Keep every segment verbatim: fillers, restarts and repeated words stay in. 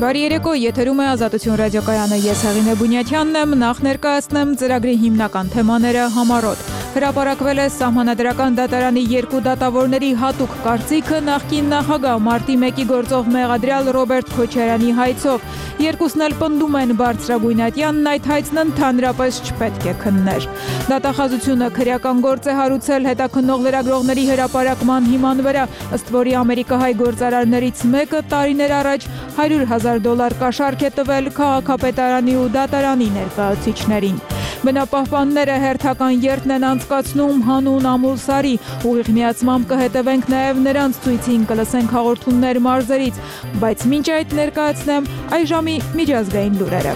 Բարի երեկո, եթերում է Ազատություն ռադիոկայանը, ես Հեղինե Բունյաթյանն եմ, նախ ներկայացնեմ ծրագրի հիմնական թեմաները համառոտ։ Հրապարակվել է Սահմանադրական դատարանի երկու դատավորների հատուկ կարծիքը նախկին նախագահ մարտի մեկի գործով մեղադրյալ Ռոբերտ Քոչարյանի հայցով։ Երկուսն էլ պնդում են բարձրագույն ատյանն այդ հայցն ընդհանրապես չպետք է քններ։ Դատախազությունը քրեական գործ է հարուցել հետաքննող լրագրողների հրապարակման հիման վրա, ըստ որի ամերիկահայ գործարարներից մեկը տարիներ առաջ հարյուր հազար դոլար կաշառք է տվել քաղաքապետարանի ու դատարանի ներկայացուցիչներին։ Բնապահպանները հերթական երթն են անցկացնում հանուն Ամուլսարի, ուղիղ միացմամբ կհետևենք նաև նրանց ցույցին, կլսենք հաղորդումներ մարզերից, բայց մինչ այդ ներկայացնեմ այժմի միջազգային լուրերը։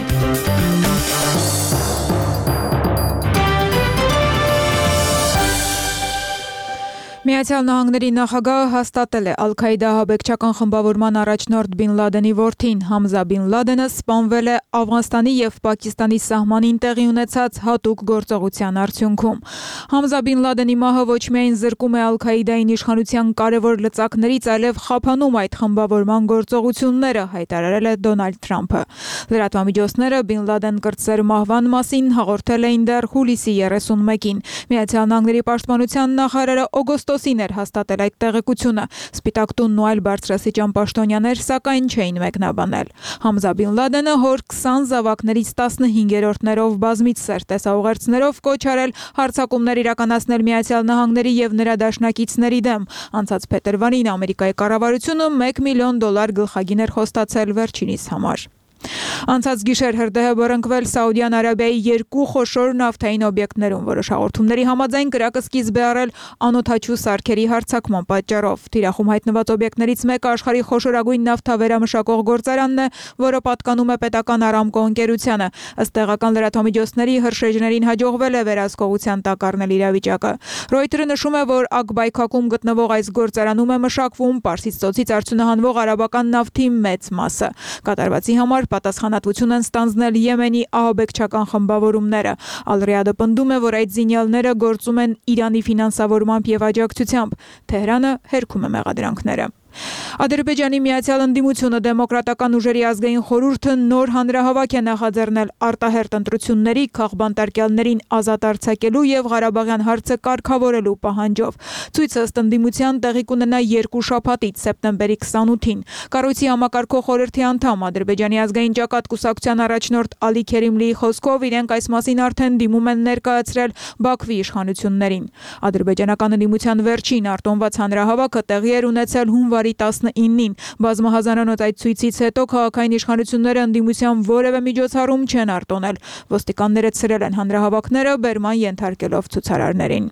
Միացյալ Նահանգների նախագահը հաստատել է Ալ-Քաիդա ահաբեկչական խմբավորման առաջնորդ Բին Լադենի որդին Համզա Բին Լադենը սպանվել է Աֆղանստանի եւ Պակիստանի սահմանին տեղի ունեցած հատուկ գործողության արդյունքում։ Համզա Բին Լադենի մահը ոչ միայն զրկում է Ալ-Քաիդային իշխանության կարևոր լծակներից, այլև խափանում այդ խմբավորման գործողությունները, հայտարարել է Դոնալդ Թրամփը։ Լրատվամիջոցները Բին Լադեն կրտսեր մահվան մասին հաղորդել էին դեռ հուլիսի երեսունմեկին։ Միացյալ Նահանգների պաշտպանության նախարարը օգոստոսին էր հաստատել այդ տեղեկությունը։ Սպիտակ տունն ու այլ բարձրաստիճան պաշտոնյաներ սակայն չէին մեկնաբանել։ Համզա Բին Լադենը հոր քսան զավակներից տասնհինգերորդներով բազմից սեր տեսաուղերձներով կոչ արել հարձակումներ իրականացնել Միացյալ Նահանգների եւ նրա դաշնակիցների դեմ։ Անցած փետրվարին Ամերիկայի կառավարությունը մեկ միլիոն դոլար գլխագին էր խոստացել վերջինիս համար։ Անցած գիշեր հրդեհ է բռնկվել Սաուդյան Արաբիայի երկու խոշոր նավթային օբյեկտներում, որոշ հաղորդումների համաձայն կրակը սկիզբ է առել անօդաչու սարքերի հարձակման պատճառով։ Թիրախում հայտնված օբյեկտներից մեկը աշխարհի խոշորագույն նավթավերամշակող գործարանն է, որը պատկանում է պետական Արամկո ընկերությանը։ Ըստ տեղական լրատվամիջոցների հրշեջներին հաջողվել է վերահսկողության տակ առնել իրավիճակը։ Ռոյտերը նշում է, որ Ակբայքակում գտնվող այս գործարանում է մշակվում Պարսից ծոցից արդյունահանվող արաբական նավթի մեծ մասը։ Կատարվածի համար պատասխանատվություն են ստանձնել Եմենի ահաբեկչական խմբավորումները։ Ալ-Ռիադը պնդում է, որ այդ զինյալները գործում են Իրանի ֆինանսավորմամբ եւ աջակցությամբ։ Թեհրանը հերքում է մեղադրանքները։ Ադրբեջանի Միացյալ Ընդդիմությունը Դեմոկրատական ուժերի ազգային խորհուրդը նոր հանրահավաք է նախաձեռնել արտահերթ ընտրությունների քաղբանտարկյալներին ազատ արձակելու եւ Ղարաբաղյան հարցը կարգավորելու պահանջով։ Ցույցը ըստ ընդդիմության տեղի կունենա երկու շաբաթից սեպտեմբերի քսանութին։ Կառույցի համակարգող խորհրդի անդամ Ադրբեջանի ազգային ճակատ կուսակցության առաջնորդ Ալի Քերիմլիի խոսքով իրենք այս մասին արդեն դիմում են ներկայացրել Բաքվի իշխանություններին։ Ադրբեջանական ընդդիմության վերջին արտոնված հանրահավաքը տեղի էր ունեցել հունվարի տասնինին։ Բազմահազարանոց այդ ցույցից հետո քաղաքային իշխանությունները ընդդիմության որևէ միջոցառում չեն արտոնել։ Ոստիկանները ցրել են հանրահավաքները, բերման ենթարկելով ցուցարարներին։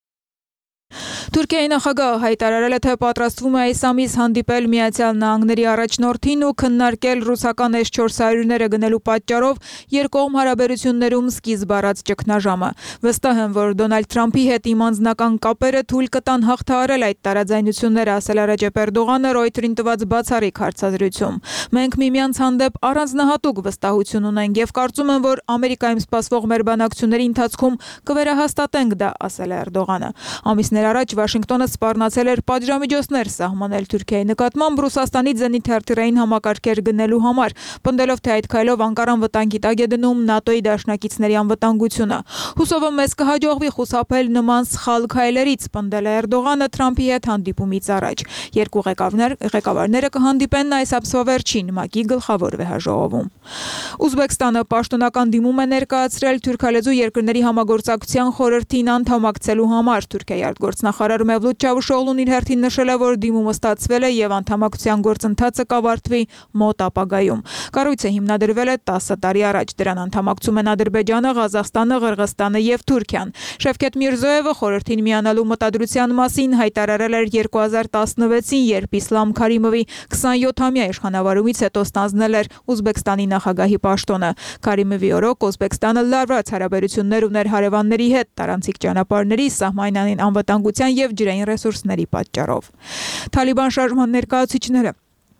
Թուրքիայի նախագահը հայտարարել է, թե պատրաստվում է այս ամիս հանդիպել Միացյալ Նահանգների առաջնորդին ու քննարկել ռուսական էս չորս հարյուրները գնելու պատճառով երկկողմ հարաբերություններում սկիզբ առած ճգնաժամը։ Վստահ եմ, որ Դոնալդ Թրամփի հետ իմ անձնական կապերը թույլ կտան հաղթահարել այդ տարաձայնությունները, ասել է Ռեջեփ Էրդողանը Ռոյթերին տված բացառիկ հարցազրույցում։ Մենք միմյանց հանդեպ առանձնահատուկ վստահություն ունենք եւ կարծում եմ, որ Ամերիկայում սպասվող մեր բանակցությունների ընթացքում կվերահաստատենք դա, ասել է Էրդողանը։ Ամիսներ առաջ Վաշինգտոնը սպառնացել էր պատժամիջոցներ սահմանել Թուրքիայի նկատմամբ Ռուսաստանի զենիթ-արտիլերային համակարգեր գնելու համար, պնդելով, թե այդ քայլով Անկարան վտանգի տակ է դնում ՆԱՏՕ-ի դաշնակիցների անվտանգությունը։ Հուսով եմ մեզ կհաջողվի խուսափել նման սխալ քայլերից, պնդել է Էրդողանը Թրամփի հետ հանդիպումից առաջ։ Երկու ղեկավարներ, ղեկավարները կհանդիպեն այս ամսվա վերջին ՄԱԿ-ի գլխավոր վեհաժողովում։ Ուզբեկստանը պաշտոնական դիմում է ներկայացրել թուրքալեզու երկրների համագործակցության խորհրդին անդամակցելու համար։ Թուրքիայի արտգործնախարար Մևլութ Չավուշօղլուն իր հերթին նշել է, որ դիմումը ստացվել է եւ անդամակցության գործընթացը կավարտվի մոտ ապագայում։ Կառույցը հիմնադրվել է տասը տարի առաջ։ Դրան անդամակցում են Ադրբեջանը, Ղազախստանը, Ղրղստանը եւ Թուրքիան։ Շևքեթ Միրզոևը խորհրդին միանալու մտադրության մասին հայտարարել էր երկու հազար տասնվեցին, երբ Իսլամ Քարիմովի քսանյոթամյա իշխանավարումից հետո ստանձնել էր Ուզբեկստանի նախագահի պաշտոնը։ Քարիմովի օրոք Ուզբեկստանը լարված հարաբերություններ ուներ հարևանների հետ, տարանցիկ ճանապարհների, սահմանային անվտանգության եւ ջրային ռեսուրսների պատճառով։ Թալիբան շարժման ներկայացուցիչները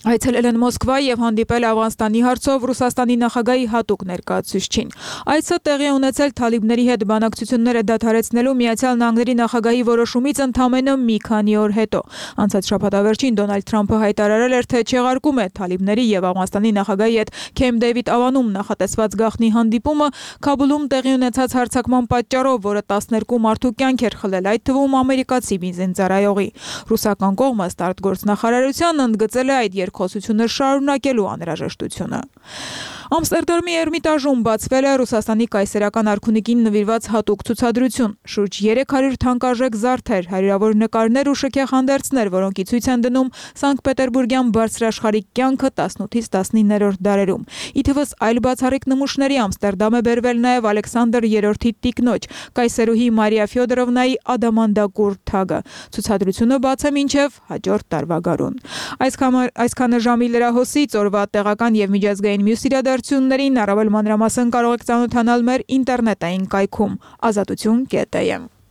Այցելել են Մոսկվա եւ հանդիպել Աֆղանստանի հարցով Ռուսաստանի նախագահի հատուկ ներկայացուցչին։ Այցը տեղի ունեցել թալիբների հետ բանակցությունները դադարեցնելու Միացյալ Նահանգների նախագահի որոշումից ընդամենը մի քանի օր հետո։ Անցած շաբաթավերջին Դոնալդ Թրամփը հայտարարել էր, թե չեղարկում է թալիբների եւ Աֆղանստանի նախագահի հետ Քեմփ Դեյվիդ ավանում նախատեսված գաղտնի հանդիպումը Քաբուլում տեղի ունեցած հարձակման պատճառով, որը տասներկու մարդու կյանք էր խլել, այդ թվում ամերիկացի բենզինծառայողի։ Ռուսական կողմը Ստարտգործնախարարությանն ընդգծել է այդ երկխոսությունը շարունակելու անհրաժեշտությունը։ Ամստերդամի Էրմիտաժում բացվել է Ռուսաստանի կայսերական արքունիքին նվիրված հատուկ ցուցադրություն։ Շուրջ երեք հարյուր թանկարժեք զարդեր, հարյուրավոր նկարներ ու շքեղ հանդերձներ, որոնք ի ցույց են դնում Սանկտ Պետերբուրգյան բարձրաշխարհիկ կյանքը տասնութից տասնիններորդ դարերում։ Ի թվս այլ բացառիկ նմուշների Ամստերդամ է բերվել նաև Ալեքսանդր երրորդի տիկնոջ, կայսերուհի Մարիա Ֆյոդորովնայի ադամանդակուր թագը։ Ցուցադրությունը բաց է մինչև հաջորդ տարվա գարուն։ Այսքանը ժամի լրահոսից օրվա տեղական եւ միջազգային մյուս իրադարձություններին առավել մանրամասն կարող եք ծանոթանալ մեր ինտերնետային կայքում ազատություն կետ է եմ։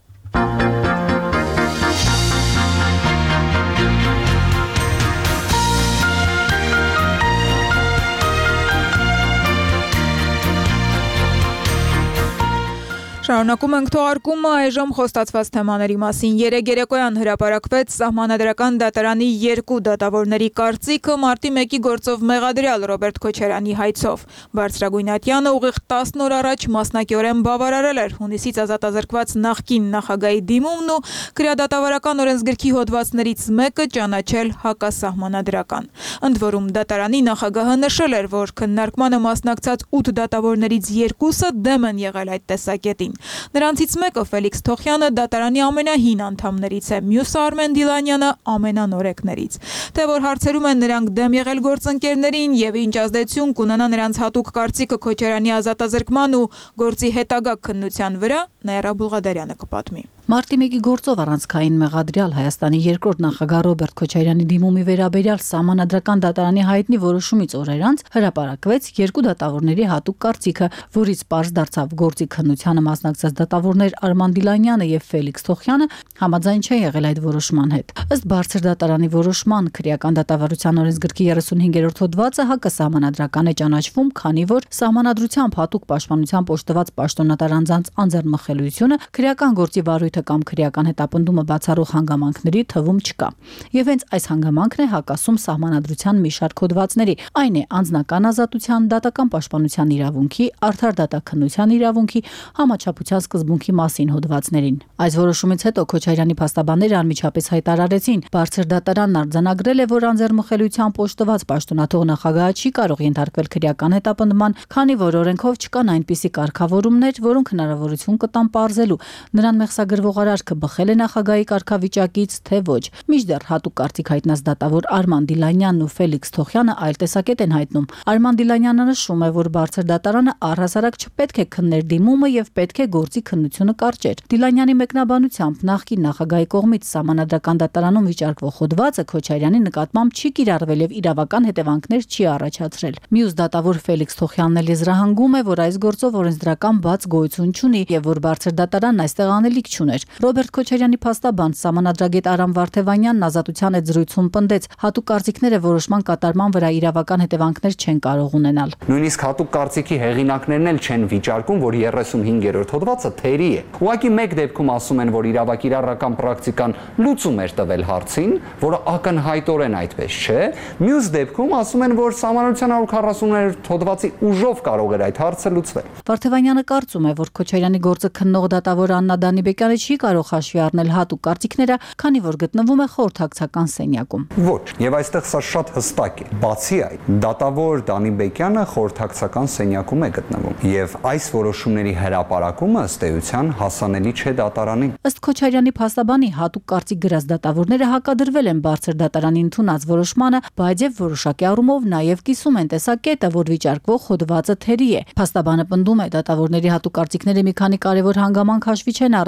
Շարունակում ենք թողարկումը այժմ խոստացված թեմաների մասին։ Երեկ երեկոյան հրապարակվեց Սահմանադրական դատարանի երկու դատավորների կարծիքը մարտի մեկի գործով մեղադրյալ Ռոբերտ Քոչարյանի հայցով։ Բարձրագույն ատյանը ուղիղ տասն օր առաջ մասնակիորեն բավարարել էր հունիսից ազատազրկված նախկին նախագահի դիմումն ու քրեադատավարական օրենսգրքի հոդվածներից մեկը ճանաչել հակասահմանադրական։ Ընդ որում դատարանի նախագահը նշել էր, որ քննարկմանը մասնակցած ութ դատավորներից երկուսը դեմ են եղել այդ տեսակետին։ Նրանցից մեկը Ֆելիքս Թոխյանը դատարանի ամենահին անդամներից է, մյուսը Արմեն Դիլանյանը ամենանորեկներից։ Թե որ հարցերում են նրանք դեմ եղել գործընկերներին եւ ինչ ազդեցություն կունենա նրանց հատուկ կարծիքը Քոչարյանի ազատազրկման ու գործի հետագա քննության վրա, Նաիրա Բուլղադարյանը կպատմի։ Մարտի մեկի գործով առանցքային մեղադրյալ Հայաստանի երկրորդ նախագահ Ռոբերտ Քոչարյանի դիմումի վերաբերյալ Սահմանադրական դատարանի հայտնի որոշումից օրեր անց հրապարակվեց երկու դատավորների հատուկ կարծիքը, որից պարզ դարձավ գործի քննությանը մասնակցած դատավորներ Արման Դիլանյանը եւ Ֆելիքս Թոխյանը համաձայն չեն եղել այդ որոշման հետ։ Ըստ բարձր դատարանի որոշման քրեական դատավարության օրենսգրքի երեսունհինգերորդ հոդվածը հակասահմանադրական է ճանաչվում, քանի որ սահմանադրությամբ հատուկ պաշտպանությամբ օժտված պաշտոնատար անձանց անձեռնմխելիությունը քրեական գործի վարույթը կամ քրեական հետապնդումը բացառող հանգամանքների թվում չկա։ Եվ հենց այս հանգամանքն է հակասում սահմանադրության մի շարք հոդվածների, այն է անձնական ազատության, դատական պաշտպանության իրավունքի, արդար դատաքննության իրավունքի, համաչափության սկզբունքի մասին հոդվածներին։ Այս որոշումից հետո Քոչարյանի փաստաբանները անմիջապես հայտարարեցին, բարձր դատարանն արձանագրել է, որ անձեռնմխելիությամբ օժտված պաշտոնաթող նախագահը չի կարող ենթարկվել քրեական հետապնդման, քանի որ օրենքով չկան այնպիսի կարգավորումներ, որոնք հնարավորություն կտան պարզելու նրան մեղսագրվող արարքը բխել է նախագահի կարգավիճակից, թե ոչ։ Մինչդեռ հատուկ կարծիք հայտնած դատավոր Արման Դիլանյանն ու Ֆելիքս Թոխյանը այլ տեսակետ են հայտնում։ Արման Դիլանյանը նշում է, որ բարձր դատարանը առհասարակ չպետք է քններ դիմումը եւ պետք է գործի քննությունը կարճեր։ Դիլանյանի մեկնաբանությամբ նախկին նախագահի կողմից Սահմանադրական դատարանում վիճարկվող հոդվածը Քոչարյանի նկատմամբ չի կիրառվել եւ իրավական հետևանքներ չի առաջացրել։ Մյուս դատավոր Ֆելիքս Թոխյանն էլ եզրահանգում է, որ այս գործով օրենսդրական բաց գոյություն չունի եւ որ բարձր դատարանն այստեղ անելիք չուներ։ Ռոբերտ Քոչարյանի փաստաբան Սահմանադրագետ Արամ Վարդևանյանն ազատության այդ զրույցում պնդեց, հատուկ կարծիքները որոշման կատարման վրա իրավական հետևանքներ չեն կարող ունենալ։ Նույնիսկ հատուկ կարծիքի հեղինակներն էլ չեն վիճարկում, որ երեսունհինգերորդ հոդվածը թերի է։ Ուղղակի մեկ դեպքում ասում են, որ իրավակիրառական պրակտիկան լուծում էր տվել հարցին, որը ակնհայտորեն այդպես չէ։ Մյուս դեպքում ասում են, որ Սահմանադրության հարյուր քառասուններորդ հոդվածի ուժով կարող էր այդ հարցը լուծվել։ Վարդևանյանը կարծում է, որ Քոչարյանի գործը քննող դատավոր Աննա Դանիբեկյանը չի կարող հաշվի առնել հատուկ կարծիքները, քանի որ գտնվում է խորհրդակցական սենյակում։ Ոչ, եւ այստեղ սա շատ հստակ է։ Բացի այդ, դատավոր Դանիբեկյանը խորհրդակցական սենյակում է գտնվում, եւ այս որոշումների հրապարակումը ըստ էության հասանելի չէ դատարանին։ Ըստ Քոչարյանի փաստաբանի հատուկ կարծիք գրած դատավորները հակադրվել են բարձր դատարանի ընդունած որոշմանը, բայց եւ որոշակի առումով նաեւ կիսում են տեսակետը, որ վիճարկվող հոդվածը թերի է։ Փաստաբանը պնդում է, դատավորների հատուկ կարծիքները մի քանի կարևոր հանգամանք հաշվի չեն առել։ Օրինակ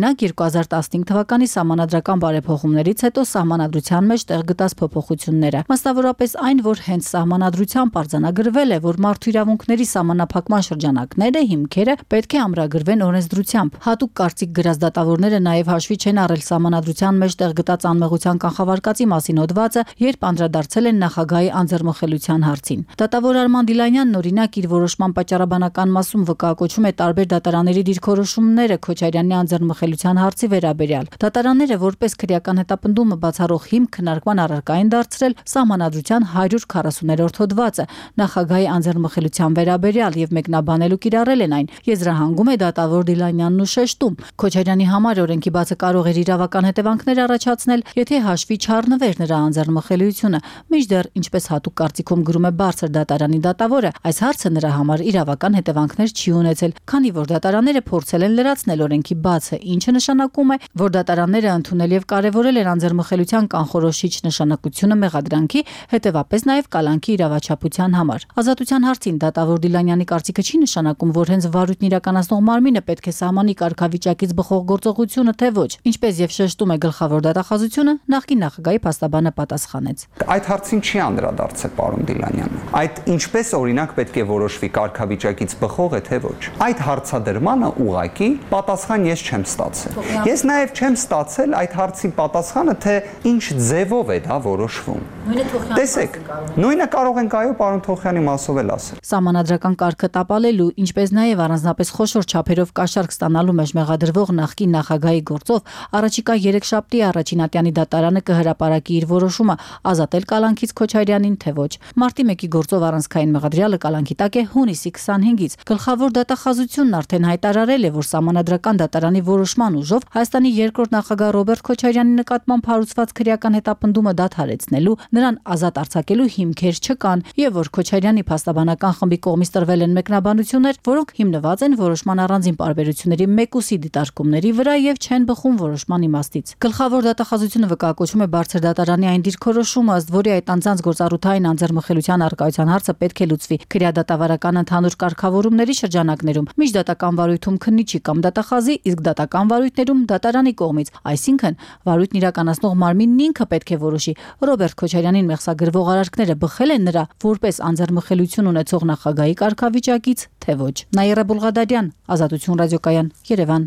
Օրինակ երկու հազար տասնհինգ թվականի սահմանադրական բարեփոխումներից հետո սահմանադրության մեջ տեղ գտած փոփոխությունները, մասնավորապես այն, որ հենց սահմանադրությամբ արձանագրվել է, որ մարդու իրավունքների սահմանափակման շրջանակները, հիմքերը պետք է ամրագրվեն օրենսդրությամբ։ Հատուկ կարծիք գրած դատավորները նաև հաշվի չեն առել սահմանադրության մեջ տեղ գտած անմեղության կանխավարկածի մասին հոդվածը, երբ անդրադարձել են նախագահի անձեռնմխելիության հարցին։ Դատավոր Արման Դիլանյանն օրինակ իր որոշման պատճառաբանական մասում վկայակոչում է տարբեր դատարանների դիրքորոշումները Քոչարյանի անձեռնմխելիության հարցի վերաբերյալ։ Դատարանները որպես քրեական հետապնդումը բացառող հիմք քննարկման առարկային դարձրել սահմանադրության հարյուր քառասուներորդ հոդվածը նախագահի անձեռնմխելիության վերաբերյալ եւ մեկնաբանել ու կիրառել են այն։ Եզրահանգում է դատավոր Դիլանյանն ու շեշտում. Քոչարյանի համար օրենքի բացը կարող էր իրավական հետևանքներ առաջացնել, եթե հաշվի չառնվեր նրա անձեռնմխելիությունը։ Մինչդեռ, ինչպես հատուկ կարծիքում գրում է բարձր դատարանի դատավորը, այս հարցը նրա համար իրավական հետևանքներ չի ունեցել, քանի որ դատարանները փորձել են լրացնել օրենքի բացը, ինչը նշանակում է, որ դատարանները ընդունել եւ կարեւորել են անձեռնմխելիության կանխորոշիչ նշանակությունը մեղադրանքի, հետեւապես նաեւ կալանքի իրավաչափության համար։ Ազատության հարցին դատավոր Դիլանյանի կարծիքը չի նշանակում, որ հենց վարույթն իրականացնող մարմինը պետք է սահմանի կարգավիճակից բխող գործողությունը, թե ոչ։ Ինչպես եւ շեշտում է գլխավոր դատախազությունը, նախկին նախագահի փաստաբանը պատասխանեց. Այդ հարցին չի անդրադարձել պարոն Դիլանյանը։ Այդ ինչպես օրինակ պետք է որոշվի կարգավիճակից բխող է, թե ոչ։ Այդ հարցադրմանը ուղղակի պատասխան ես չեմ ստացել։ Ես նաեւ չեմ ստացել այդ հարցի պատասխանը, թե ինչ ձևով է դա որոշվում։ Տեսեք, նույնը կարող ենք այո պարոն Թոխյանի մասով էլ ասել։ Սահմանադրական կարգը տապալելու, ինչպես նաև առանձնապես խոշոր չափերով կաշառք ստանալու մեջ մեղադրվող նախկին նախագահի գործով առաջիկա երեքշաբթի առաջինատյանի դատարանը կհրապարակի իր որոշումը ազատել կալանքից Քոչարյանին, թե ոչ։ Մարտի մեկի գործով առանցքային մեղադրյալը կալանքի տակ է հունիսի քսանհինգից։ Գլխավոր դատախազությունն արդեն հայտարարել է, որ սահմանադրական դատարանի որոշման ուժով Հայաստանի երկրորդ նախագահ Ռոբերտ Քոչարյանի նկատմամբ հարուցված քրեական հետապնդումը դադարեցնելու, նրան ազատ արձակելու հիմքեր չկան եւ որ Քոչարյանի փաստաբանական խմբի կողմից տրվել են մեկնաբանություններ, որոնք հիմնված են որոշման առանձին պարբերությունների մեկուսի դիտարկումների վրա եւ չեն բխում որոշման իմաստից։ Գլխավոր դատախազությունը վկայակոչում է բարձր դատարանի այն դիրքորոշումը, ըստ որի այդ անձանց գործառութային անձեռնմխելիության արկայության հարցը պետք է լուծվի քրեադատավարական ընդհանուր կարգավորումների շրջանակներում, միջդատական վարույթում քննիչի կամ դատախազի, իսկ դատական վարույթներում դատարանի կողմից, այսինքն վարույթն իրականացնող մարմինն ինքը պետք է որոշի Ռոբերտ Քոչարյանին մեղսագրվող արարքները բխել են նրա որպես անձեռնմխելիություն ունեցող նախագահի կարգավիճակից, թե ոչ։ Նաիրա Բուլղադարյան, Ազատություն ռադիոկայան, Երևան։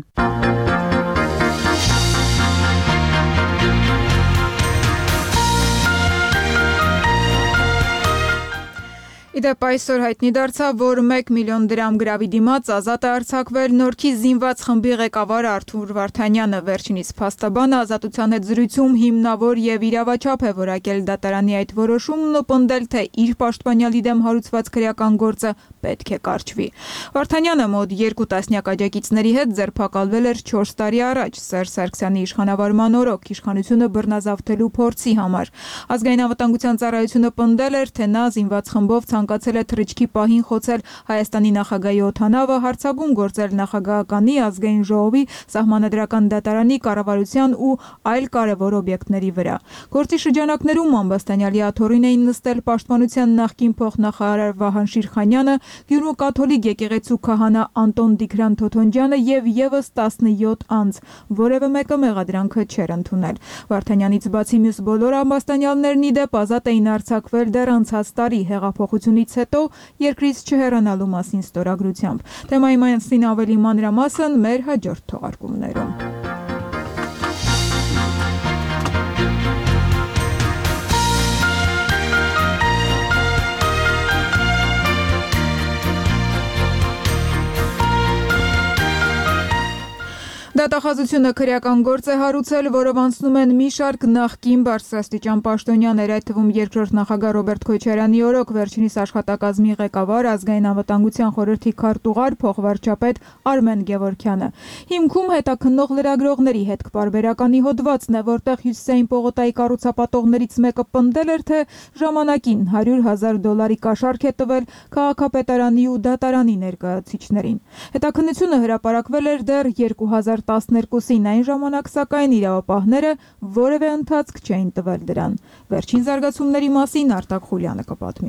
Իդեպ այսօր հայտնի դարձավ, որ մեկ միլիոն դրամ գրավի դիմաց ազատ է արձակվել Նորքի զինված խմբի ղեկավար Արթուր Վարդանյանը։ Վերջինիս փաստաբանը Ազատության հետ զրույցում հիմնավոր եւ իրավաչափ է որակել դատարանի այդ որոշումն ու պնդել, թե իր պաշտպանյալի դեմ հարուցված քրեական գործը պետք է կարճվի։ Վարդանյանը մոտ երկու տասնյակ աջակիցների հետ ձերբակալվել էր չորս տարի առաջ Սերժ Սարգսյանի իշխանավարման օրոք իշխանությունը բռնազավթելու փորձի համար։ Ազգային անվտանգության ծառայությունը պնդել էր, թե նա զինված խմբով ցանկացել է թռիչքի պահին խոցել Հայաստանի նախագահի օդանավը, հարձակում գործել նախագահականի, ազգային ժողովի, սահմանադրական դատարանի, կառավարության ու այլ կարևոր օբյեկտների վրա։ Գործի շրջանակներում ամբաստանյալի աթոռին էին նստել պաշտպանության նախկին փոխնախարար Վահան Շիրխանյանը, Գյումրու կաթոլիկ եկեղեցու քահանա Անտոն Դիգրան Թոթոնջյանը եւ եւս տասնյոթ անձ, որևէ մեկը մեղադրանքը չէր ընդունել։ Վարդանյանից բացի մյուս բոլոր ամբաստանյալներն իդեպ ազատ էին արձակվել դեռ անցած տարի հեղափոխությունից հետո երկրից չհեռանալու մասին ստորագրությամբ։ Թեմայի մասին ավելի մանրամասն մեր հաջորդ թողարկումներում։ Դատախազությունը քրեական գործ է հարուցել, որով անցնում են մի շարք նախկին բարձրաստիճան պաշտոնյաներ, այդ թվում երկրորդ նախագահ Ռոբերտ Քոչարյանի օրոք վերջինիս աշխատակազմի ղեկավար, ազգային անվտանգության խորհրդի քարտուղար, փոխվարչապետ Արմեն Գևորգյանը։ Հիմքում հետաքննող լրագրողների հետ պարբերականի հոդվածն է, որտեղ Հյուսիսային պողոտայի կառուցապատողներից մեկը պնդել էր, թե ժամանակին հարյուր հազար դոլարի կաշառք է տվել քաղաքապետարանի ու դատարանի ներկայացուցիչներին։ Հետաքննությունը հրապարակվել էր դեռ երկու հազար տասներկուսին, այն ժամանակ սակայն իրավապահները որևէ ընթացք չէին տվել դրան։ Վերջին զարգացումների մասին Արտակ Խուլյանը կպատմի։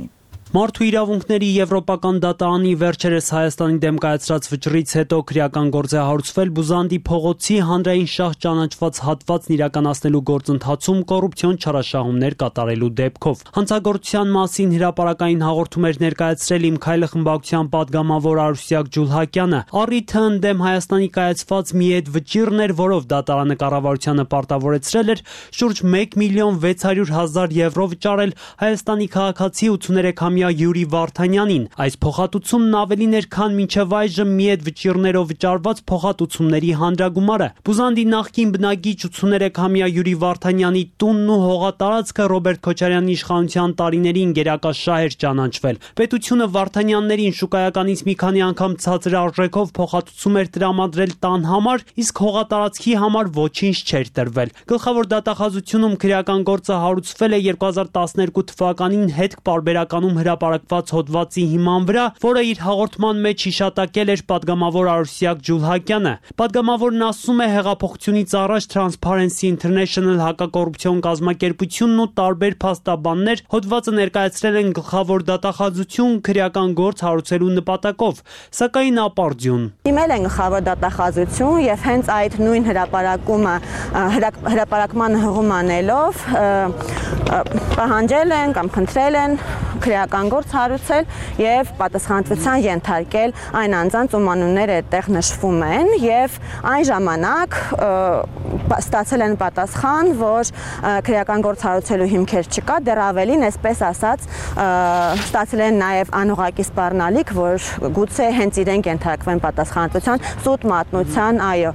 Մարդու իրավունքների եվրոպական դատարանի վերջերս Հայաստանի դեմ կայացրած վճռից հետո քրեական գործ է հարուցվել Բուզանդի փողոցի հանրային շահ ճանաչված հատվածն իրականացնելու գործընթացում կոռուպցիոն չարաշահումներ կատարելու դեպքով։ Հանցագործության մասին հրապարակային հաղորդում էր ներկայացրել Իմ քայլը խմբակցության պատգամավոր Արուսյակ Ջուլհակյանը։ Առիթը ընդդեմ Հայաստանի կայացված մի էդ վճիռն էր, որով դատարանը կառավարությանը պարտավորեցրել էր շուրջ մեկ միլիոն վեց հարյուր հազար եվրո վճարել Հայաստանի քաղաքացի ութսուներեքամյա Յուրի Վարդանյանին։ Այս փոխհատուցումն ավելին էր, քան մինչև այժմ մի էդ վճիռներով վճարված փոխհատուցումների հանրագումարը։ Բուզանդի նախկին բնակիչ ութսուներեքամյա Յուրի Վարդանյանի տունն ու հողատարածքը Ռոբերտ Քոչարյանի իշխանության տարիներին գերակա շահ էր ճանաչվել։ Պետությունը Վարդանյաններին շուկայականից մի քանի անգամ ցածր արժեքով փոխհատուցում էր տրամադրել տան համար, իսկ հողատարածքի համար ոչինչ չէր տրվել։ Գլխավոր դատախազությունում քրեական գործը հարուցվել է երկու հազար տասներկու թվականին հետք պարբերականում հրապարակված հոդվածի հիման վրա, որը իր հաղորդման մեջ հիշատակել էր պատգամավոր Արուսյակ Ջուլհակյանը։ Պատգամավորն ասում է, հեղափոխությունից առաջ Transparency International հակակոռուպցիոն կազմակերպությունն ու տարբեր փաստաբաններ հոդվածը ներկայացրել են գլխավոր դատախազություն քրեական գործ հարուցելու նպատակով, սակայն ապարդյուն։ Իմել են գլխավոր դատախազություն եւ հենց այդ նույն հրապարակումը հրապարակման հղում անելով պահանջել են կամ խնդրել են քրեական գործ հարուցել եւ պատասխանատվության ենթարկել այն անձանց, ում անունները այդտեղ նշվում են եւ այն ժամանակ ստացել են պատասխան, որ քրեական գործ հարուցելու հիմքեր չկա, դեռ ավելին, այսպես ասած, ստացել են նաեւ անուղակի սպառնալիք, որ գուցե հենց իրենք ենթարկվեն պատասխանատվության սուտ մատնության, այո,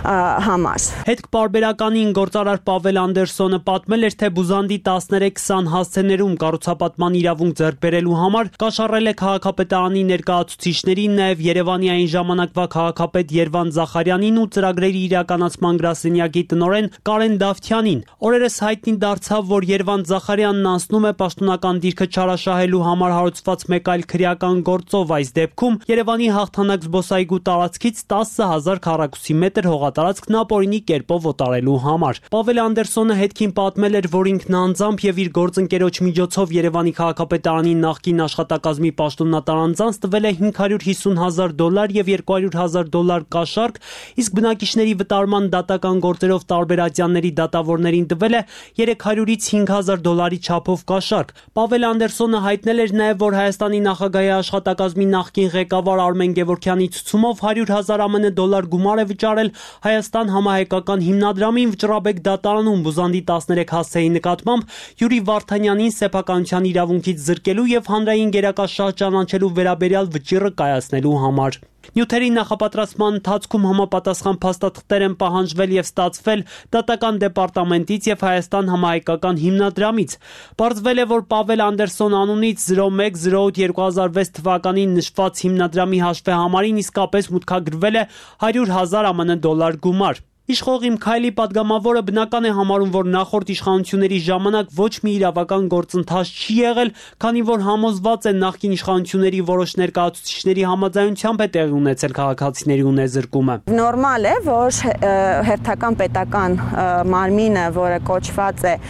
համար։ Հետք պարբերականին գործարար Պավել Անդերսոնը պատմել էր, թե Բուզանդի տասներեք քսան հասցեներում կառուցապատման իրավունք ձեռք բերելու համար կաշառել է քաղաքապետարանի ներկայացուցիչներին, նաև Երևանի այն ժամանակվա քաղաքապետ Երվանդ Զախարյանին ու ծրագրերի իրականացման գրասենյակի տնօրեն Կարեն Դավթյանին։ Օրերս հայտնի դարձավ, որ Երվանդ Զախարյանն անցնում է պաշտոնական դիրքը չարաշահելու համար հարուցված մեկ այլ քրեական գործով, այս դեպքում Երևանի հաղթանակ զբոսայգու տարածքից տասը հազար քառակուսի մետր հողատարածքն ապօրինի կերպով օտարելու համար։ Պավել Անդերսոնը հետքին պատմել էր, որ ինքն անձամբ եւ իր գործընկերոջ միջոցով Երևանի քաղաքապետարանի նախկին աշխատակազմի պաշտոնատար անձանց տվել է հինգ հարյուր հիսուն հազար դոլար եւ երկու հարյուր հազար դոլար կաշառք, իսկ բնակիչների վտարման դատական գործերով տարբեր ատյանների դատավորներին տվել է երեք հարյուրից հինգ հազար դոլարի չափով կաշառք։ Պավել Անդերսոնը հայտնել էր նաեւ, որ Հայաստանի նախագահի աշխատակազմի նախկին ղեկավար Արմեն Գևորգյանի ցուցումով հարյուր հազար ԱՄՆ դոլար գումար է վճարել Հայաստան համահայկական հիմնադրամին վճռաբեկ դատարանում Բուզանդի տասներեք հասցեի նկատմամբ Յուրի Վարդանյանին սեփականության իրավունքից զրկելու եւ հանրային գերակաշահ ճանաչելու վերաբերյալ վճիռը կայացնելու համար։ Նյութերի նախապատրաստման ընթացքում համապատասխան փաստաթղթեր են պահանջվել եւ ստացվել դատական դեպարտամենտից եւ Հայաստան համահայկական հիմնադրամից։ Պարզվել է, որ Պավել Անդերսոն անունից զրո մեկ զրո ութ երկու հազար վեց թվականին նշված հիմնադրամի հաշվեհամարին իսկապես մուտքագրվել է հարյուր հազար ԱՄՆ դոլար գումար։ Իշխող Իմ քայլի պատգամավորը բնական է համարում, որ նախորդ իշխանությունների ժամանակ ոչ մի իրավական գործընթաց չի եղել, քանի որ համոզված է նախկին իշխանությունների որոշ ներկայացուցիչների համաձայնությամբ է տեղի ունեցել քաղաքացիների ունեզրկումը։ Նորմալ է, որ հերթական պետական մարմինը, որը կոչված է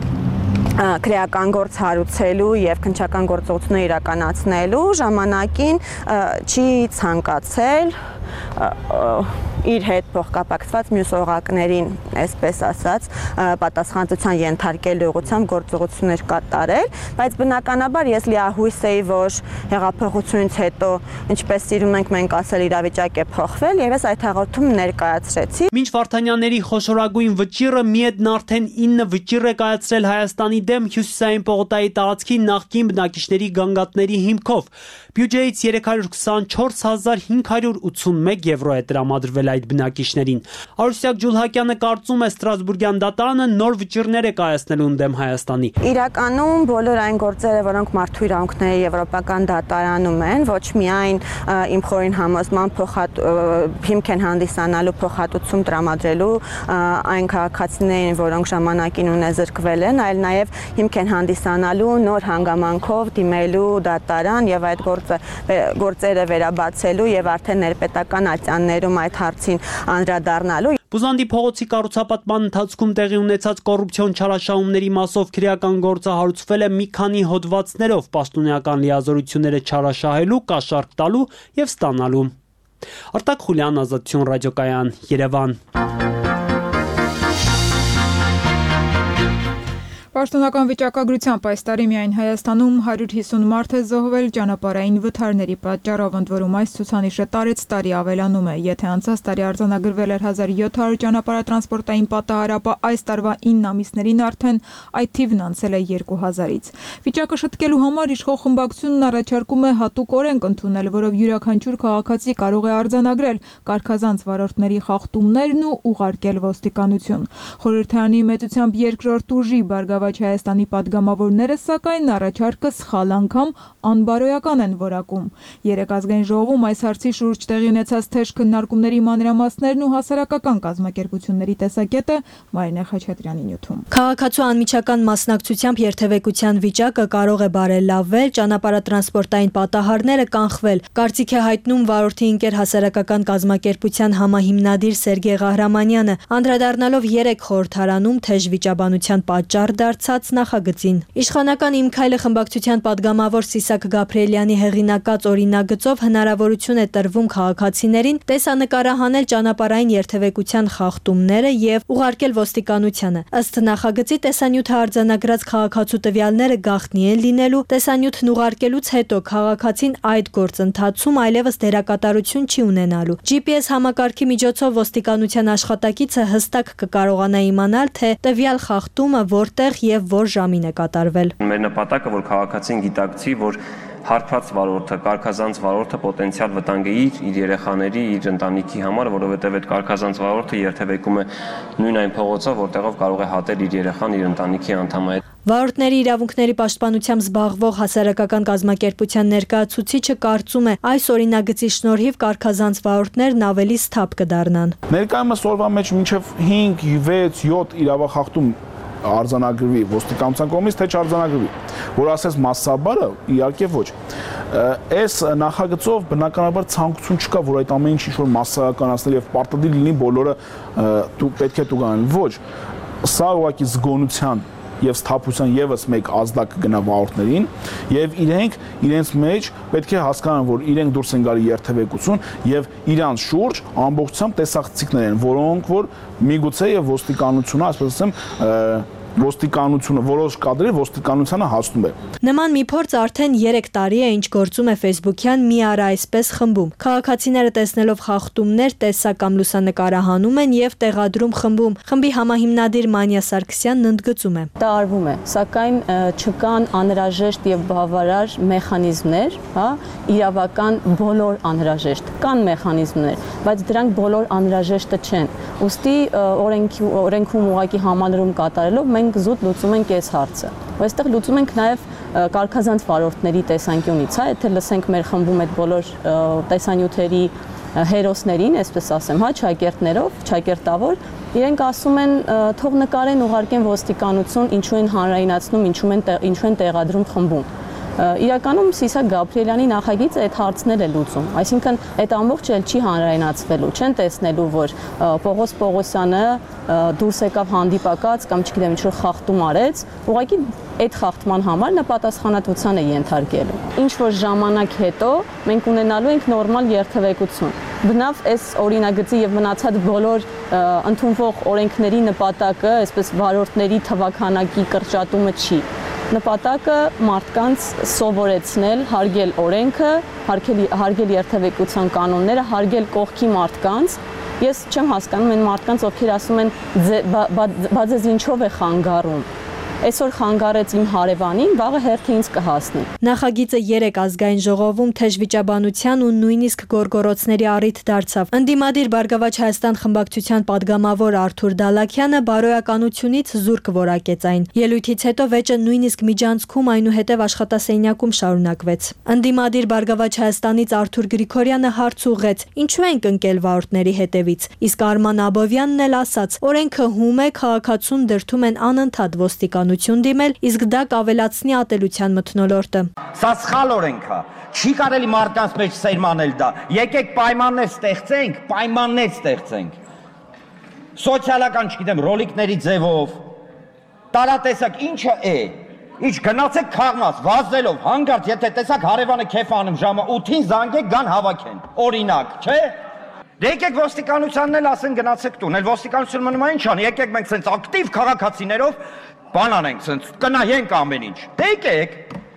քրեական գործ հարուցելու եւ քննչական գործողություններ իրականացնելու ժամանակին չի ցանկացել իր հետ փոխկապակցված մյուս օղակներին, այսպես ասած, պատասխանատվության ենթարկելու ուղղությամբ գործողություններ կատարել, բայց բնականաբար ես լիահույս էի, որ հեղափոխությունից հետո, ինչպես սիրում ենք մենք ասել, իրավիճակ է փոխվել եւ ես այդ հաղորդումը ներկայացրեցի։ Մինչ Վարդանյանների խոշորագույն վճիռը միեդն արդեն ինը վճիռ է կայացրել Հայաստանի դեմ հյուսիսային պողոտայի տարածքի նախկին բնակիչների գանգատների հիմքով։ Բյուջեից երեք հարյուր քսանչորս հազար հինգ հարյուր ութսունմեկ եվրո է տրամադրվել այդ բնակիչներին։ Արուսյակ Ջուլհակյանը կարծում է Ստրասբուրգյան դատարանը նոր վճիռներ է կայացնելու ընդդեմ Հայաստանի։ Իրականում բոլոր այն գործերը, որոնք մարդու իրավունքների եվրոպական դատարանում են, ոչ միայն իմ խորին համոզման հիմք են հանդիսանալու փոխհատուցում տրամադրելու այն քաղաքացիներին, որոնք ժամանակին ունեզրկվել են, այլ նաև հիմք են հանդիսանալու նոր հանգամանքով դիմելու դատարան եւ այդ գործը գործերը վերաբացելու եւ արդեն ներպետական ատյաններում այդ հարցի փորձին անդրադառնալու։ Բուզանդի փողոցի կառուցապատման ընթացքում տեղի ունեցած կոռուպցիոն չարաշահումների մասով քրեական գործը հարուցվել է մի քանի հոդվածներով պաշտոնեական լիազորությունները չարաշահելու, կաշառք տալու եւ ստանալու։ Արտակ Խուլյան, Ազատություն ռադիոկայան, Երևան։ Պաշտոնական վիճակագրությամբ այս տարի միայն Հայաստանում հարյուր հիսուն մարդ է զոհվել ճանապարհային վթարների պատճառով, ընդ որում այս ցուցանիշը տարեց տարի ավելանում է։ Եթե անցած տարի արձանագրվել էր հազար յոթ հարյուր ճանապարհատրանսպորտային պատահար, ապա այս տարվա ինը ամիսներին արդեն այդ թիվն անցել է երկու հազարից։ Վիճակը շտկելու համար իշխող խմբակցությունն առաջարկում է հատուկ օրենք ընդունել, որով յուրաքանչյուր քաղաքացի կարող է արձանագրել կարգազանց վարորդների խախտումներն ու ուղարկել ոստիկանություն։ Խորհրդարանի մեծությամբ երկրորդ ուժի Բարգավաճ Հայաստանի падգամավորները սակայն առաջարկը սխալ անգամ անբարոյական են որակում։ Երեք ազգային ժողովում այս հարցի շուրջ տեղի ունեցած թեժ քննարկումների մանրամասներն ու հասարակական կազմակերպությունների տեսակետը Մարինե Խաչատրյանի նյութում։ Քաղաքացու անմիջական մասնակցությամբ երթևեկության վիճակը կարող է բարելավվել, ճանապարհատրանսպորտային պատահարները կանխվել։ Կարծիք է հայտնում վարորդի ընկեր հասարակական կազմակերպության համահիմնադիր Սերգեյ Ղահրամանյանը, անդրադառնալով երեք խորհրդարանում թեժ վիճաբանության պատճառ դարձած նախագծին։ Իշխանական Իմ քայլը խմբակցության падգամավոր Սիսակ Գաբրիելյանի հեղինակած օրինագծով հնարավորություն է տրվում քաղաքացիներին տեսանկարահանել ճանապարհային երթևեկության խախտումները եւ ուղարկել ոստիկանությանը։ Ըստ նախագծի տեսանյութը արձանագրած քաղաքացու տվյալները գաղտնի են լինելու, տեսանյութն ուղարկելուց հետո քաղաքացին այդ գործընթացում այլևս դերակատարություն չի ունենալու։ Ջի Պի Էս համակարգի միջոցով ոստիկանության աշխատակիցը հստակ կկարողանա իմանալ, թե տվյալ խախտումը որտեղ եւ որ ժամին է կատարվել։ Մեր նպատակը, որ քաղաքացին գիտակցի, որ հարբած վարորդը, կարգազանց վարորդը պոտենցիալ վտանգ է իր, իր երեխաների, իր ընտանիքի համար, որովհետև այդ կարգազանց վարորդը երթևեկում է նույն այն փողոցով, որտեղով կարող է հատել իր երեխան, իր ընտանիքի անդամը։ Վարորդների իրավունքների պաշտպանությամբ զբաղվող հասարակական կազմակերպության ներկայացուցիչը կարծում է, այս օրինագծի շնորհիվ կարգազանց վարորդներն ավելի սթափ կդառնան։ Ներկայումս օրվա մեջ մինչև հինգ, վեց, յոթ իրավախախտում արձանագրվի ոստիկանության կողմից, թե չարձանագրվի, որ ասես մասսաբարը, իհարկե ոչ։ Այս նախագծով բնականաբար ցանկություն չկա, որ այդ ամեն ինչ ինչ-որ մասսայականացնել եւ պարտադիր լինի բոլորը դու պետք է տուգանել։ Ոչ, սա ուղղակի զգոնության եւ սթափության եւս մեկ ազդակ կգնա վարորդներին եւ իրենք իրենց մեջ պետք է հասկանան, որ իրենք դուրս են գալի երթևեկություն եւ իրանց շուրջ ամբողջությամբ տեսախցիկներ են, որոնք որ միգուցե եւ ոստիկանությունը, ասես ասեմ, ոստիկանությունը որոշ կադրի ոստիկանությանը հասնում է։ Նման մի փորձ արդեն երեք տարի է, ինչ գործում է Facebook-յան «Մի արա այսպես» խմբում։ Քաղաքացիները տեսնելով խախտումներ, տեսակ կամ լուսանկարահանում են եւ տեղադրում խմբում։ Խմբի համահիմնադիր Մանյա Սարգսյանն ընդգծում է. Դա արվում է, սակայն չկան անհրաժեշտ եւ բավարար մեխանիզմներ, հա, իրավական բոլոր անհրաժեշտ կան մեխանիզմներ, բայց դրանք բոլոր անհրաժեշտը չեն։ Ուստի օրենքի օրենքում ուղղակի համալրում կատարելով մենք զուտ լուծում ենք այս հարցը։ Այստեղ լուծում ենք նաև կարգազանց վարորդների տեսանկյունից, հա, եթե լսենք մեր խմբում այդ բոլոր տեսանյութերի հերոսներին, այսպես ասեմ, հա, ճակերտներով, ճակերտավոր, իրենք ասում են թող նկարեն, ուղարկեն ոստիկանություն, ինչու են հանրայնացնում, ինչու են ինչու են տեղադրում խմբում։ Իրականում Սիսակ Գաբրիելյանի նախագիծը այդ հարցներ է լուծում, այսինքն այդ ամբողջը չի հանրայնացվելու, չեն տեսնելու, որ Պողոս Պողոսյանը դուրս եկավ հանդիպակաց կամ չգիտեմ ինչ-որ խախտում արեց, ուղղակի այդ խախտման համար նա պատասխանատվության է ենթարկելու։ Ինչ որ ժամանակ հետո մենք ունենալու ենք նորմալ երթևեկություն։ Բնավ այս օրինագծի եւ մնացած բոլոր ընդունվող օրենքների նպատակը, այսպես վարորդների թվաքանակի կրճատումը չի։ Նպատակը մարդկանց սովորեցնել, հարգել օրենքը, հարգել, հարգել երթևեկության կանոնները, հարգել կողքի մարդկանց։ Ես չեմ հասկանում այն մարդկանց, ովքեր ասում են, բա ձեզ ինչով է խանգարում։ Այսօր խանգարեց իմ հարևանին, վաղը հերթը ինձ կհասնի։ Նախագիծը երեք ազգային ժողովում թեժ վիճաբանության ու նույնիսկ գորգորոցների առիթ դարձավ։ Ընդդիմադիր Բարգավաճ Հայաստան խմբակցության падգամավոր Արթուր Դալաքյանը բարոյականությունից զուրկ որակեց այն։ Ելույթից հետո վեճը նույնիսկ միջանցքում այնուհետև աշխատասենյակում շարունակվեց։ Ընդդիմադիր Բարգավաճ Հայաստանից Արթուր Գրիգորյանը հարց ուղղեց. ինչու ենք ընկել վարորդների հետևից։ Իսկ Արման Աբովյանն էլ ասաց. օրենքը հում է, քաղաքացուն դրդում են անընդհատ ոստիկան դիմել, իսկ դա կավելացնի ատելության մթնոլորտը։ Սա սխալ օրենք է, Չի կարելի մարդկանց մեջ սերմանել դա։ Եկեք պայմաններ ստեղծենք, պայմաններ ստեղծենք։ Սոցիալական, չգիտեմ, ռոլիկների ձևով, տարատեսակ ինչը է։ Ինչ գնացեք քաղմաց, վազելով, հանգարց, եթե տեսակ հարևանը քեֆ անում ժամը ութին զանգեք գան հավաքեն։ Օրինակ, չէ՞։ Դե եկեք ոստիկանությանն էլ ասեն գնացեք տուն, էլ ոստիկանությունը մնում է ինչ անի, եկեք մենք սենց ակտիվ քաղաքացիներով բան անենք, սենց կնայենք ամեն ինչ։ Դե եկեք։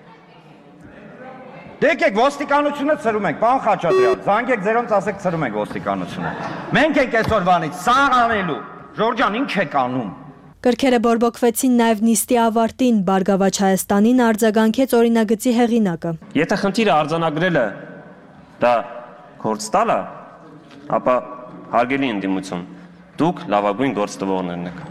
Դե եկեք ոստիկանությունը ծրում ենք, պարոն Խաչատրյան, զանգեք ձերոնց ասեք ծրում ենք ոստիկանությունը։ Մենք ենք այսօրվանից սաղ անելու։ Ժորժան, ինչ եք անում։ Կրքերը բորբոքվեցին նաև նիստի ավարտին, Բարգավաճ Հայաստանին արձագանքեց օրինագծի հեղինակը։ Եթե խնդիրը արձանագրելը դա գործ տալը, ապա հարգելի ընդդիմություն, դուք լավագույն գործ տվողներն եք։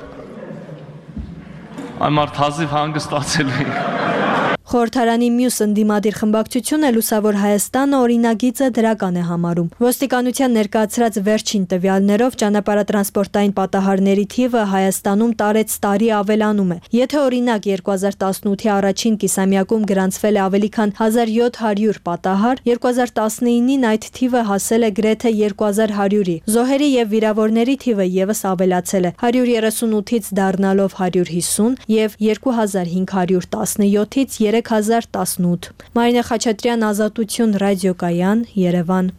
Այն մարդ հազիվ հանգստացել է։ Խորհրդարանի մյուս ընդդիմադիր խմբակցությունը Լուսավոր Հայաստանը օրինագիծը դրական է համարում։ Ոստիկանության ներկայացրած վերջին տվյալներով ճանապարհատրանսպորտային պատահարների թիվը Հայաստանում տարեց տարի ավելանում է։ Եթե օրինակ երկու հազար տասնութի առաջին կիսամյակում գրանցվել է ավելի քան հազար յոթ հարյուր պատահար, երկու հազար տասնինին այդ թիվը հասել է գրեթե երկու հազար հարյուրի։ Զոհերի եւ վիրավորների թիվը եւս ավելացել է՝ հարյուր երեսունութից դառնալով հարյուր հիսուն եւ երկու հազար հինգ հարյուր տասնյոթից երեք հազար տասնութ։ Մարինե Խաչատրյան, Ազատություն, Ռադիոկայան, Երևան։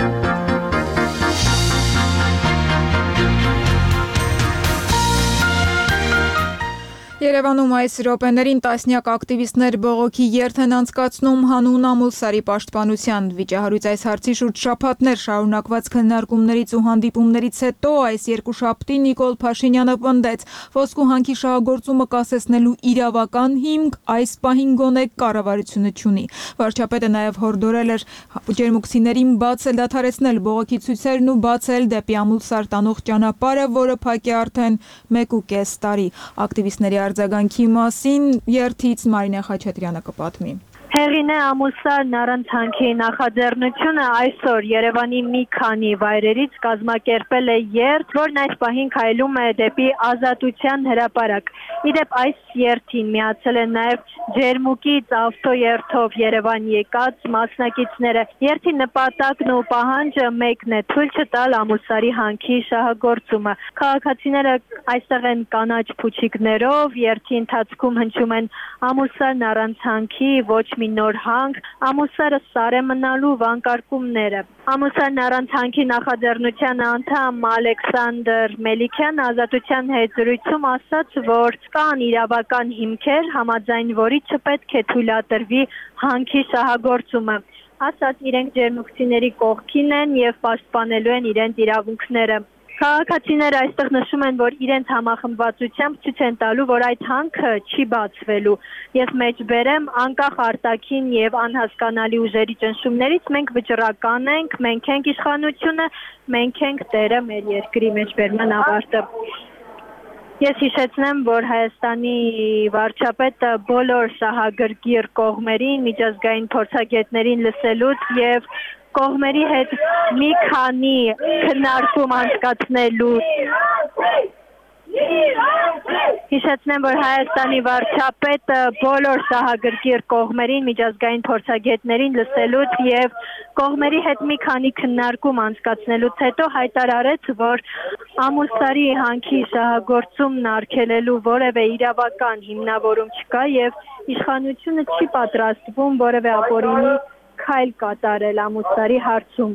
Երևանում այս րոպեներին տասնյակ ակտիվիստներ բողոքի երթ են անցկացնում հանուն Ամուլսարի պաշտպանության։ Վիճահարույց այս հարցի շուրջ շաբաթներ շարունակված քննարկումներից ու հանդիպումներից հետո այս երկուշաբթի Նիկոլ Փաշինյանը պնդեց, ոսկու հանքի շահագործումը կասեցնելու իրավական հիմք այս պահին գոնե կառավարությունը չունի։ Վարչապետը նաև հորդորել էր ջերմուկցիներին բացել դադարեցնել բողոքի ցույցերն ու բացել դեպի Ամուլսար տանող ճանապարհը, որը փակ է արդեն մեկ ու կես տարի։ Ակտիվիստների արձագանքի մասին երթից Մարինե Խաչատրյանը կպատմի։ Հեղին է Ամուլսար նառանցանքի նախաձեռնությունը այսօր Երևանի մի քանի վայրերից կազմակերպել է երթ, որն այս պահին քայլում է դեպի Ազատության հրապարակ։ Իդեպ այս երթին միացել են նաև Ջերմուկից ավտոերթով Երևան եկած մասնակիցները։ Երթի նպատակն ու պահանջը մեկն է՝ թույլ չտալ Ամուլսարի հանքի շահագործումը։ Քաղաքացիները այստեղ են կանաչ փուչիկներով, երթի ընթացքում հնչում են Ամուլսար նառանցանքի ոչ մի նոր հանք, Ամուլսարը սար է մնալու վանկարկումները։ Ամուլսարն առանցանքի նախաձեռնության անդամ Ալեքսանդր Մելիքյանը Ազատության հետ զրույցում ասաց, որ կան իրավական հիմքեր, համաձայն որի չպետք է թույլատրվի հանքի շահագործումը։ Ասաց, իրենք ջերմուկցիների կողքին են եւ պաշտպանելու են իրենց իրավունքները։ Քաղաքացիները այստեղ նշում են, որ իրենց համախմբվածությամբ ցույց են տալու, որ այդ հանքը չի բացվելու։ Ես մեջբերեմ, անկախ արտաքին եւ անհասկանալի ուժերի ճնշումներից մենք վճռական ենք, մենք ենք իշխանությունը, մենք ենք տերը մեր երկրի մեջբերման ավարտը։ Ես հիշեցնեմ, որ Հայաստանի վարչապետը բոլոր շահագրգիռ կողմերին, միջազգային փորձագետներին լսելուց եւ կողմերի հետ մի քանի քննարկում անցկացնելու Հիշեցնեմ, որ Հայաստանի վարչապետը բոլոր շահագրգիռ կողմերին, միջազգային փորձագետներին լսելուց եւ կողմերի հետ մի քանի քննարկում անցկացնելուց հետո հայտարարեց, որ Ամուլսարի հանքի շահագործումն արգելելու որևէ իրավական հիմնավորում չկա եւ իշխանությունը չի պատրաստվում որևէ ապօրինի քայլ կատարել Ամուլսարի հարցում։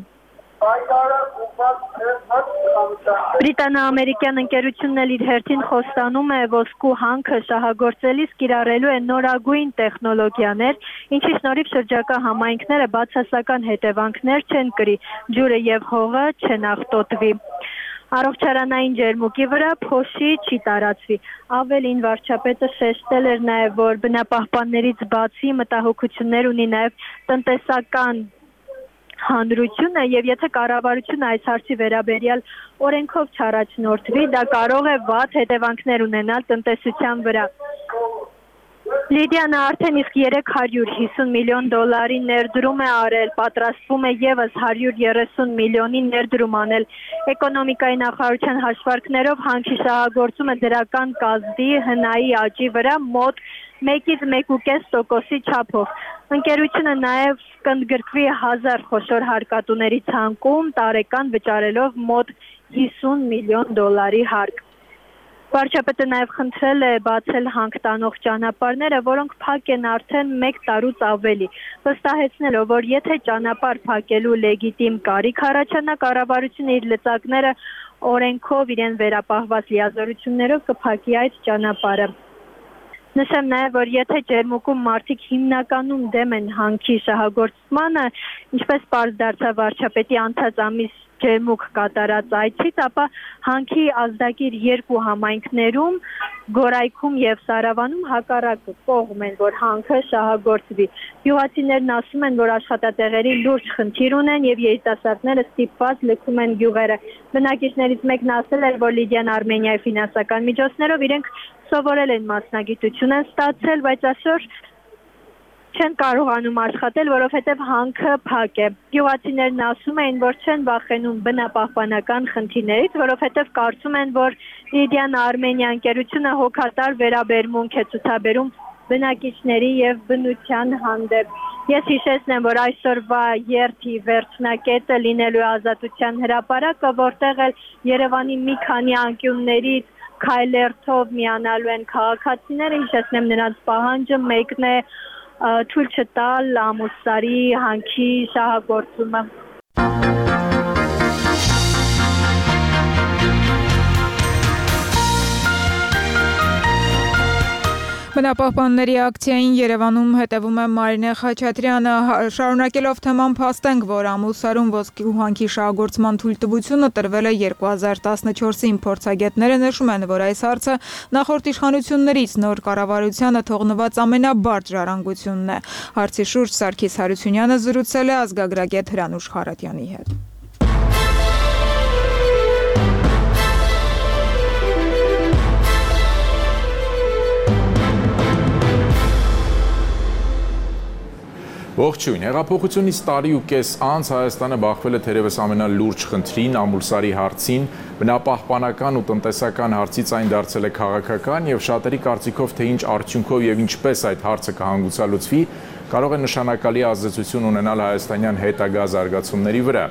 Բրիտանա-ամերիկյան ընկերությունն էլ իր հերթին խոստանում է ոսկու հանքը շահագործելիս կիրառելու է նորագույն տեխնոլոգիաներ, ինչի շնորհիվ շրջակա համայնքները բացասական հետևանքներ չեն կրի, ջուրը եւ հողը չեն աղտոտվի։ Առողջարանային ջերմուկի վրա փոշի չի տարածվի։ Ավելին վարչապետը շեշտել էր նաեւ, որ բնապահպաններից բացի մտահոգություններ ունի նաեւ տնտեսական հանրությունը եւ եթե կառավարությունը այս հարցի վերաբերյալ օրենքով չառաջնորդվի, դա կարող է վատ հետևանքներ ունենալ տնտեսության վրա։ Լիդիանը արդեն իսկ երեք հարյուր հիսուն միլիոն դոլարի ներդրում է արել, պատրաստվում է եւս հարյուր երեսուն միլիոնի ներդրում անել։ Էկոնոմիկայի նախարարության հաշվարկներով հանքի շահագործումը դրական կազդի հնայի աճի վրա մոտ մեկից մեկ ու կես տոկոսի չափով։ Ընկերությունը նաև կընդգրկվի հազար խոշոր հարկատուների ցանկում տարեկան վճարելով մոտ հիսուն միլիոն դոլարի հարկ։ Վարչապետը նաև խնդրել է բացել հանք տանող ճանապարհները, որոնք փակ են արդեն մեկ տարուց ավելի, վստահեցնելով, որ եթե ճանապարհ փակելու լեգիտիմ կարիք առաջանա, կառավարությունը իր լծակները օրենքով իրեն վերապահված լիազորություններով կփակի այդ ճանապարհը։ Նշեմ նաև, որ եթե ջերմուկում մարդիկ հիմնականում դեմ են հանքի շահագործմանը, ինչպես պարզ դարձավ վարչապետի անցած ամիս ջերմուկ կատարած այցից, ապա հանքի ազդակիր երկու համայնքներում, Գորայքում եւ Սարավանում հակառակ կողմ են, որ հանքը շահագործվի։ Գյուղացիներն ասում են, որ աշխատատեղերի լուրջ խնդիր ունեն եւ երիտասարդները ստիպված լքում են գյուղերը։ Բնակիչներից մեկն ասել էր, որ Լիդիան Արմենիայի ֆինանսական միջոցներով իրենք սովորել են մասնագիտություն են ստացել, բայց այսօր չեն կարողանում աշխատել, որովհետև հանքը փակ է։ Գյուղացիներն ասում էին, որ չեն վախենում բնապահպանական խնդիրներից, որովհետև կարծում են, որ Լիդիան Արմենիա ընկերությունը հոգատար վերաբերմունք է ցուցաբերում բնակիչների եւ բնության հանդեպ։ Ես հիշեցնեմ, որ այսօրվա երթի վերջնակետը լինելու է Ազատության հրապարակը, որտեղ էլ Երևանի մի քանի անկյուններից քայլերթով միանալու են քաղաքացիները, հիշեցնեմ նրանց պահանջը մեկն է թույլ չտալ ամուսարի հանքի շահագործումը։ Բնապահպանների ակցիային Երևանում հետևում է Մարինե Խաչատրյանը, շարունակելով թեման փաստենք, որ ամուսարում ոսկու հանքի շահագործման թույլտվությունը տրվել է երկու հազար տասնչորսին, փորձագետները նշում են, որ այս հարցը նախորդ իշխանություններից նոր կառավարությանը թողնված ամենաբարդ ժառանգությունն է։ Հարցի շուրջ Սարգիս Հարությունյանը զրուցել է ազգագրագետ Հրանուշ Խարատյանի հետ։ Ողջույն, հեղափոխությունից տարի ու կես անց Հայաստանը բախվել է թերևս ամենալուրջ խնդրին, ամուլսարի հարցին, բնապահպանական ու տնտեսական հարցից այն դարձել է քաղաքական եւ շատերի կարծիքով թե ինչ արդյունքով եւ ինչպես այդ հարցը կհանգուցալուծվի, կարող է նշանակալի ազդեցություն ունենալ հայաստանյան հետագա զարգացումների վրա։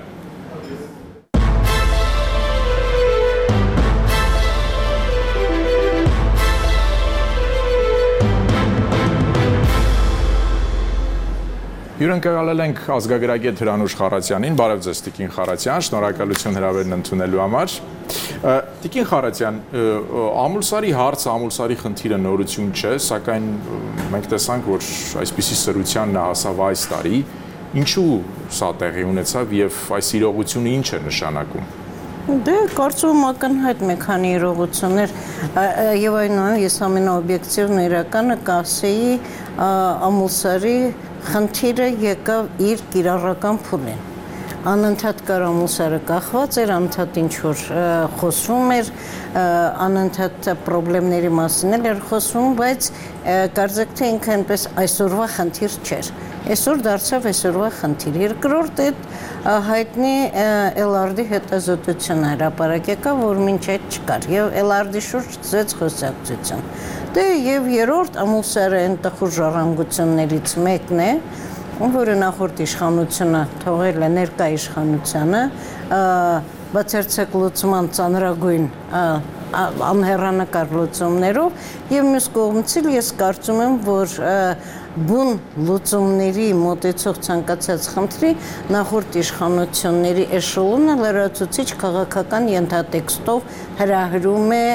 Հյուրընկալել ենք ազգագրագետ Հրանուշ Խարատյանին, բարև ձեզ Տիկին Խարատյան, շնորհակալություն հրավերն ընդունելու համար։ Տիկին Խարատյան, ամուլսարի հարցը, ամուլսարի խնդիրը նորություն չէ, սակայն մենք տեսանք, որ այսպիսի սրությանն հասավ այս տարի, ինչու սա տեղի ունեցավ եւ այս իրողությունը ինչ է նշանակում։ Դե կարծում եմ ակնհայտ մի քանի իրողություններ եւ այնուամենայնիվ ես ամենաօբյեկտիվ իրականը կասեի ամուլսարի խնդիրը եկավ իր կիրառական փուլին։ Անընդհատ կար ամուսարը կախված էր, անընդհատ ինչ-որ խոսվում էր, անընդհատ պրոբլեմների մասին էր խոսվում, բայց կարծեք թե ինքը այնպես այսօրվա խնդիր չէր։ Այսօր դարձավ այսօրվա խնդիր։ Երկրորդ այդ հայտնի Էլ Ար Դի հետազոտությունը հրապարակ եկավ, որ մինչ այդ չկար, եւ Էլ Ար Դի շուրջ ծեց խոսակցություն։ Դե եւ երրորդ ամուսարը այն տխուր ժառանգություններից մեկն է, որը նախորդ իշխանությունը թողել է ներկա իշխանությանը, բացարձակ լուծման ծանրագույն անհեռանկար լուծումներով եւ մյուս կողմից ես կարծում եմ, որ բուն լուծումների մոտեցող ցանկացած խնդրի նախորդ իշխանությունների էշելոնը լրացուցիչ քաղաքական ենթատեքստով հրահրում է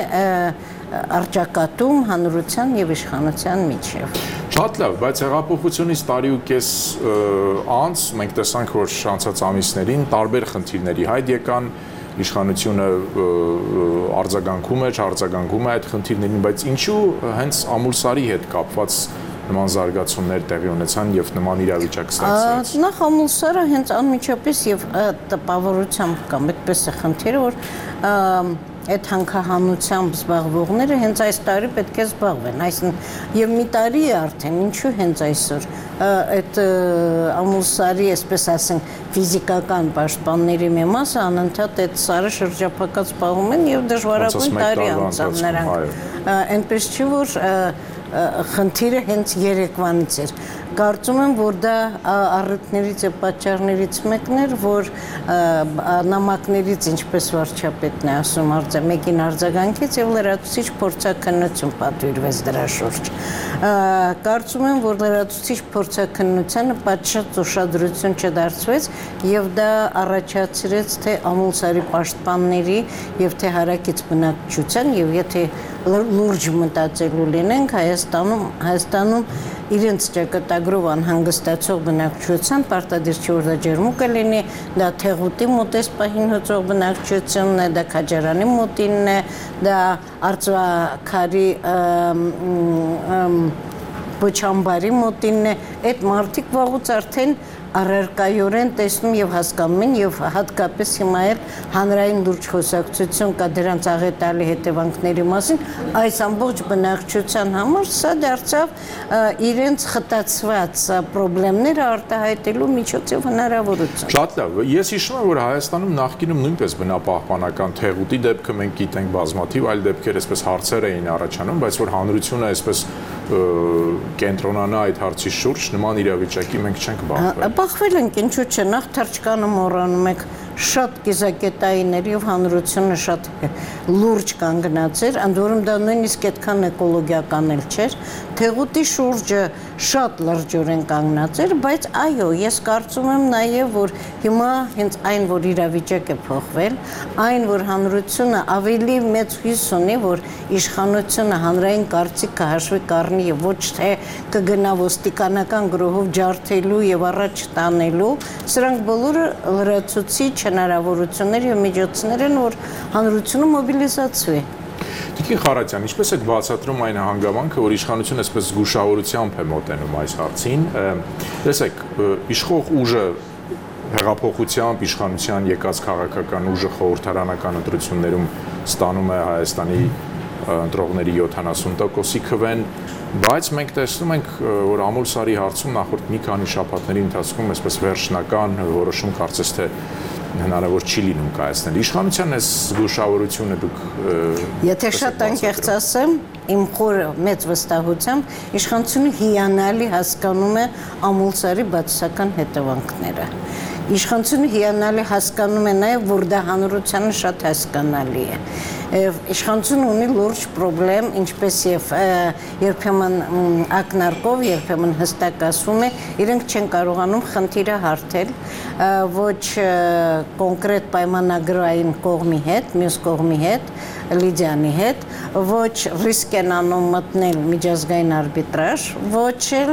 արճակատում հանրության եւ իշխանության միջև։ Շատ լավ, բայց հեղափոխությունից տարի ու կես անց մենք տեսանք, որ անցած ամիսներին տարբեր խնդիրների հայտ եկան, իշխանությունը արձագանքում է, չարձագանքում է այդ խնդիրներին, բայց ինչու հենց ամուլսարի հետ կապված նման զարգացումներ տեղի ունեցան եւ նման իրավիճակ ստացվեց։ Նախ ամուլսարը հենց անմիջապես եւ տպավորությամբ կամ այդպես է խնդիրը, որ այդ հանքահանությամբ զբաղվողները հենց այս տարի պետք է զբաղվեն, այսինքն եւ մի տարի է արդեն, ինչու հենց այսօր այդ ամուլսարի, այսպես ասենք, ֆիզիկական պաշտպանների մի մասը անընդհատ այդ սարը շրջափակած զբաղվում են եւ դժվարագույն տարի անցավ նրանք։ Այնպես չի, որ խնդիրը հենց երեկվանից էր։ Կարծում եմ, որ դա առիթներից եւ պատճառներից մեկն էր, որ նամակներից, ինչպես վարչապետն է ասում, արձա մեկին արձագանքեց եւ լրացուցիչ փորձաքննություն պատվիրվեց դրա շուրջ։ Կարծում եմ, որ լրացուցիչ փորձաքննությանը պատշաճ ուշադրություն չդարձվեց եւ դա առաջացրեց թե ամուլսարի պաշտպանների եւ թե հարակից բնակչության եւ եթե լուրջ մտածելու լինենք Հայաստանում Հայաստանում իրենց ճակատագրով անհանգստացող բնակչության պարտադիր չի որ դա ջերմուկը լինի, դա Թեղուտի մոտես պահին հոծող բնակչությունն է, դա Քաջարանի մոտինն է, դա Արծվաքարի Բոչամբարի մոտինն է, այդ մարդիկ վաղուց արդեն առարկայորեն տեսնում եւ հասկանում են եւ հատկապես հիմա էլ հանրային լուրջ խոսակցություն կա դրանց աղետալի հետևանքների մասին, այս ամբողջ բնակչության համար սա դարձավ իրենց խտացված խնդիրները արտահայտելու միջոց եւ հնարավորություն։ Շատ լավ, ես հիշում եմ, որ Հայաստանում նախկինում նույնպես բնապահպանական Թեղուտի դեպքը մենք գիտենք բազմաթիվ այլ դեպքեր, այսպես հարցեր էին առաջանում, բայց որ հանրությունը այսպես կենտրոնանա այդ հարցի շուրջ, նման իրավիճակի մենք չենք բախվել։ Բախվել ենք, ինչու՞ չէ, նախ թրջկանը մոռանում եք շատ կիզակետային էր եւ հանրությունը շատ լուրջ կանգնած էր, ընդ որում դա նույնիսկ այդքան էկոլոգիական էլ չէր, Թեղուտի շուրջը շատ լրջորեն կանգնած էր, բայց այո, ես կարծում եմ նաեւ, որ հիմա հենց այն, որ իրավիճակը փոխվել, այն, որ հանրությունը ավելի մեծ հույս ունի, որ իշխանությունը հանրային կարծիքը հաշվի կառնի եւ ոչ թե կգնա ոստիկանական գրոհով ջարդելու եւ առաջ տանելու, սրանք բոլորը լրացուցիչ հնարավորություններ եւ միջոցներ են, որ հանրությունը մոբիլիզացվի։ Տիկին Խարատյան, ինչպես եք բացատրում այն հանգամանքը, որ իշխանությունը այսպես զգուշավորությամբ է մոտենում այս հարցին։ Տեսեք, իշխող ուժը հեղափոխությամբ իշխանության եկած քաղաքական ուժը խորհրդարանական ընտրություններում ստանում է Հայաստանի ընտրողների յոթանասուն տոկոսի քվեն, բայց մենք տեսնում ենք, որ Ամուլսարի հարցում նախորդ մի քանի շաբաթների ընթացքում այսպես վերջնական որոշում կարծես թե հնարավոր չի լինում կայացնել։ Իշխանության այս զգուշավորությունը դուք Եթե շատ անկեղծ ասեմ, իմ խորը մեծ վստահությամբ իշխանությունը հիանալի հասկանում է Ամուլսարի բացասական հետևանքները։ Իշխանությունը հիանալի հասկանում է նաև, որ դա հանրությանը շատ հասկանալի է։ Իշխանությունը ունի լուրջ խնդրեմ, ինչպես եւ երբեմն ակնարկով, երբեմն հստակ ասում է, իրենք չեն կարողանում խնդիրը հարթել ոչ կոնկրետ պայմանագրային կողմի հետ, մյուս կողմի հետ, Լիդիանի հետ, ոչ ռիսկ են անում մտնել միջազգային արբիտրաժ, ոչ էլ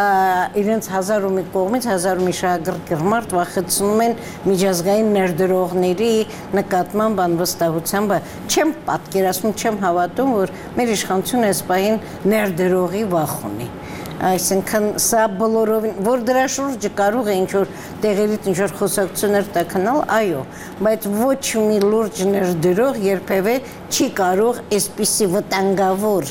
իրենց հազար ու մի կողմից հազար ու մի շահագրգռ վախեցնում են միջազգային ներդրողների նկատմամբ անվստահությամբ, չեմ պատկերացնում, չեմ հավատում, որ մեր իշխանությունը այս պահին ներդրողի վախ ունի։ Այսինքն սա բոլորովին, որ դրա շուրջը կարող է ինչ-որ տեղերից ինչ-որ խոսակցություններ տաքանալ, այո, բայց ոչ մի լուրջ ներդրող երբևէ չի կարող այսպիսի վտանգավոր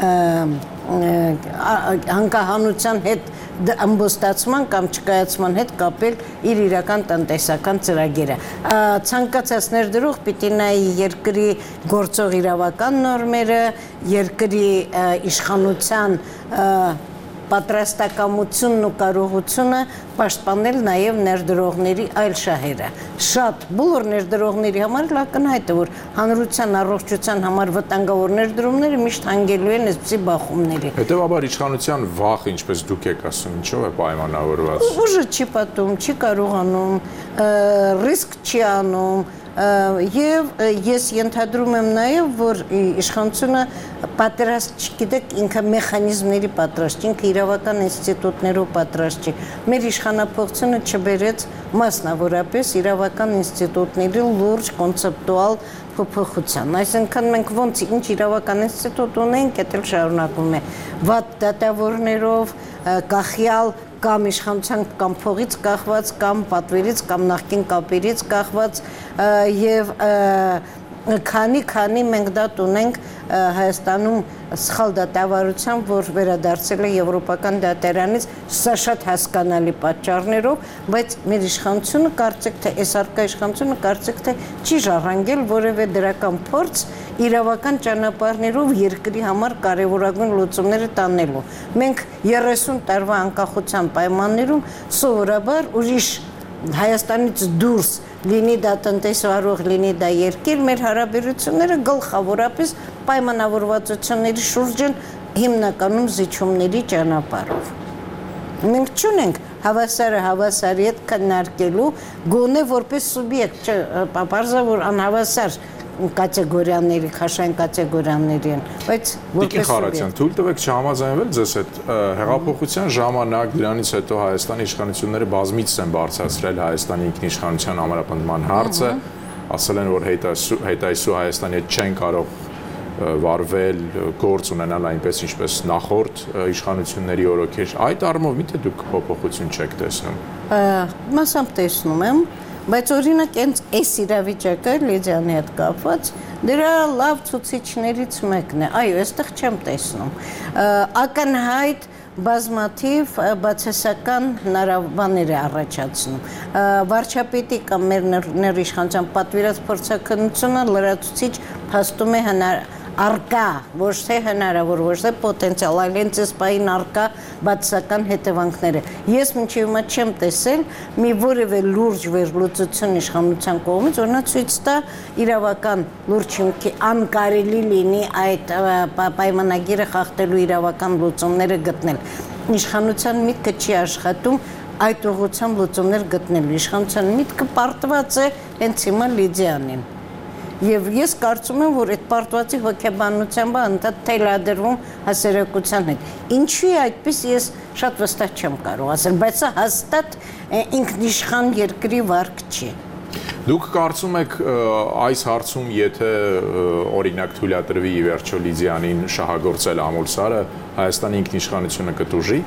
հանգահանության հետ ամբոստացման կամ չկայացման հետ կապել իր իրական տնտեսական ծրագիրը։ Ցանկացած ներդրող պիտի նայի երկրի գործող իրավական նորմերը, երկրի իշխանության պատրաստակամությունն ու կարողությունը պաշտպանել նաև ներդրողների այլ շահերը։ Շատ բոլոր ներդրողների համար ակնհայտ է, որ հանրության առողջության համար վտանգավոր ներդրումները միշտ հանգելու են այսպիսի բախումների։ Հետևաբար իշխանության վախը, ինչպես դուք եք ասում, ինչով է պայմանավորված։ Ուժը չի պատում, չի կարողանում, ռիսկ չի անում, եւ ես ենթադրում եմ նաեւ, որ իշխանությունը պատրաստ չի, գիտեք, ինքը մեխանիզմների պատրաստ չի, ինքը իրավական ինստիտուտներով պատրաստ չի։ Մեր իշխանապողությունը չբերեց մասնավորապես իրավական ինստիտուտների լուրջ կոնցեպտուալ փոփոխության։ Այսինքն մենք ոնց ինչ իրավական ինստիտուտ ունենք, դա էլ շարունակվում է վատ դատավորներով, կախյալ կամ իշխանության կամ փողից կախված, կամ պատվերից, կամ նախկին կապերից կախված եւ քանի-քանի մենք դատ ունենք Հայաստանում սխալ դատավարությամբ, որ վերադարձել է եվրոպական դատարանից, սա շատ հասկանալի պատճառներով, բայց մեր իշխանությունը կարծեք թե այս արկա իշխանությունը կարծեք թե չի ժառանգել որևէ դրական փորձ իրավական ճանապարհներով երկրի համար կարևորագույն լուծումները տանելու։ Մենք երեսուն տարվա անկախության պայմաններում սովորաբար ուրիշ Հայաստանից դուրս լինի դա տնտեսվարող, լինի դա երկիր, մեր հարաբերությունները գլխավորապես պայմանավորվածությունների շուրջ են հիմնականում զիջումների ճանապարհով։ Մենք չունենք հավասարը հավասարի հետ քննարկելու գոնե որպես սուբյեկտ, պարզա որ անհավասար կատեգորիաների, քաշային կատեգորիաների են, բայց որպես Խարատյան, թույլ տվեք չհամաձայնվել ձեզ հետ հեղափոխության ժամանակ դրանից հետո Հայաստանի իշխանությունները բազմիցս են բարձրացրել Հայաստանի ինքնիշխանության ամրապնդման հարցը, ասել են, որ հետայսու Հայաստանի հետ չեն կարող վարվել, գործ ունենալ այնպես ինչպես նախորդ իշխանությունների օրոքեր, այդ առումով միթե դուք փոփոխություն չեք տեսնում։ Մասամբ տեսնում եմ, բայց օրինակ այս իրավիճակը Լիդիանի հետ կապված դրա լավ ցուցիչներից մեկն է։ Այո, այստեղ չեմ տեսնում։ Ակնհայտ բազմաթիվ բացասական հնարավորներ է առաջացնում։ Վարչապետի կամ մեր ներիշխանության պատվիրած փորձաքննությունը լրացուցիչ փաստում է հնար արկա, ոչ թե հնարավոր, ոչ թե պոտենցիալ, այլ հենց այս պահին արկա բացասական հետևանքները։ Ես մինչև հիմա չեմ տեսել մի որևէ լուրջ վերլուծություն իշխանության կողմից, որ նա ցույց տա իրավական լուրջ հիմքի անկարելի լինի այդ պայմանագիրը խախտելու իրավական լուծումները գտնել։ Իշխանության միտքը չի աշխատում այդ ուղղությամբ լուծումներ գտնելու։ Իշխանության միտքը պարտված է հենց հիմա Լիդիանին։ Եվ ես կարծում եմ, որ այդ պարտվածի հոգեբանությամբ անդադ թելադրվում հասարակության հետ։ Ինչու է այդպես, ես շատ վստահ չեմ կարող ասել, բայց սա հաստատ ինքնիշխան երկրի վարք չի։ Դուք կարծում եք այս հարցում, եթե օրինակ թույլատրվի ի վերջո Լիդիանին շահագործել ամուլսարը, Հայաստանի ինքնիշխանությունը կտուժի։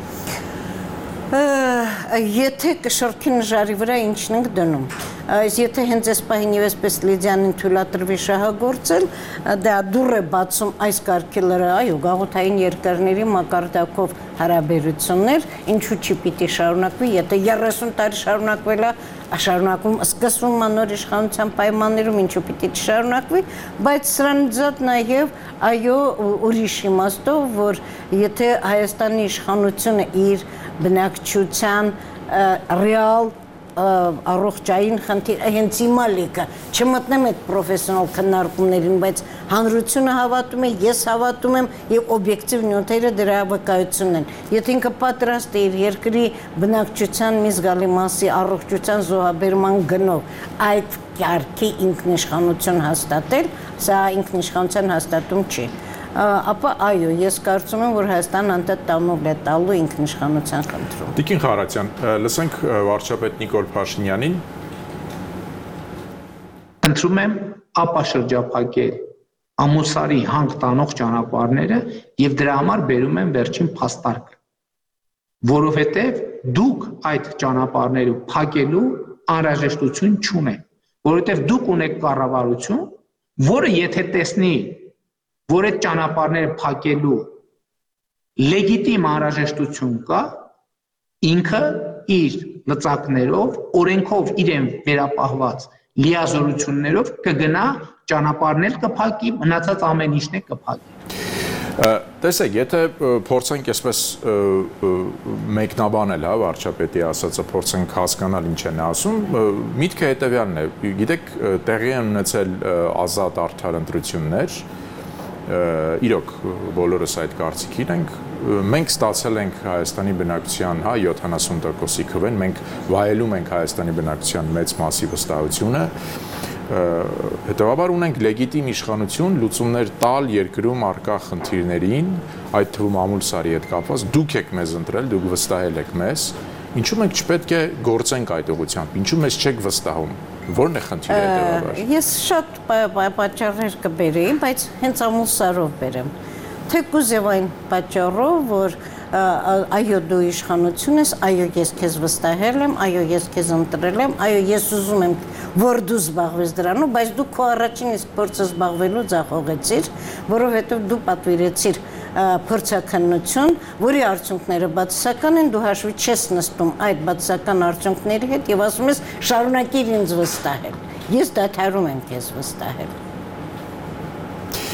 Եթե կշռքի նժարի վրա ինչն ենք դնում, եթե հենց այս պահին եւ այսպես Լիդիանին թույլատրվի շահագործել, դա դուռ է բացում այս կարգի լրա, այո, գաղութային երկրների մակարդակով հարաբերություններ, ինչու չի պիտի շարունակվի, եթե երեսուն տարի շարունակվել է, շարունակում սկսվում նոր իշխանության պայմաններում, ինչու պիտի չշարունակվի, բայց սրանից զատ նաեւ այո ուրիշ իմաստով, որ եթե Հայաստանի իշխանությունը իր բնակչության ռեալ առողջային խնդիր հենց հիմա լիքը չմտնեմ այդ պրոֆեսիոնալ քննարկումներին, բայց հանրությունը հավատում է, ես հավատում եմ եւ օբյեկտիվ նյութերը դրա վկայությունն են։ Եթե ինքը պատրաստ է իր երկրի բնակչության մի զգալի մասի առողջության զոհաբերման գնով այդ կարգի ինքնիշխանություն հաստատել, սա ինքնիշխանության հաստատում չի։ Ապա այո, ես կարծում եմ, որ Հայաստանը անդադ տանուլ է տալու ինքնիշխանության խնդրում։ Տիկին Խարատյան, լսենք վարչապետ Նիկոլ Փաշինյանին։ Ընտրում եմ ապա շրջափակել ամուսարի հանք տանող ճանապարհները եւ դրա համար բերում եմ վերջին փաստարկը, որովհետեւ դուք այդ ճանապարհները փակելու անհրաժեշտություն չունեք, որովհետեւ դուք ունեք կառավարություն, որը եթե տեսնի որ այդ ճանապարհները փակելու լեգիտիմ անհրաժեշտություն կա, ինքը իր լծակներով, օրենքով իրեն վերապահված լիազորություններով կգնա ճանապարհներ կփակի, մնացած ամեն ինչն է կփակի։ Տեսեք, եթե փորձենք այսպես մեկնաբանել, հա, վարչապետի ասածը, փորձենք հասկանալ ինչ են ասում, միտքը հետևյալն է, գիտեք, տեղի են ունեցել ազատ արդար ընտրություններ, իրոք բոլորս այդ կարծիքին ենք, մենք ստացել ենք Հայաստանի բնակչության հա յոթանասուն տոկոսի քվեն, մենք վայելում ենք Հայաստանի բնակչության մեծ մասի վստահությունը, հետևաբար ունենք լեգիտիմ իշխանություն լուծումներ տալ երկրում առկա խնդիրներին, այդ թվում ամուլսարի հետ կապված, դուք եք մեզ ընտրել, դուք վստահել եք մեզ, ինչու մենք չպետք է գործենք այդ ուղղությամբ, ինչու մեզ չեք վստահում, որն է խնդիրը հետևաբար։ Ես շատ պատճառներ կբերեի, բայց հենց ամուլսարով բերեմ, թեկուզ եւ այն պատճառով, որ այո դու իշխանություն ես, այո ես քեզ վստահել եմ, այո ես քեզ ընտրել եմ, այո ես ուզում եմ որ դու զբաղվես դրանով, բայց դու քո առաջին իսկ փորձը զբաղվելու ձախողեցիր, որովհետև դու պատվիրեցիր փորձաքննություն, որի արդյունքները բացասական են, դու հաշվի չես նստում այդ բացասական արդյունքների հետ եւ ասում ես շարունակիր ինձ վստահել։ Ես դադարում եմ քեզ վստահել։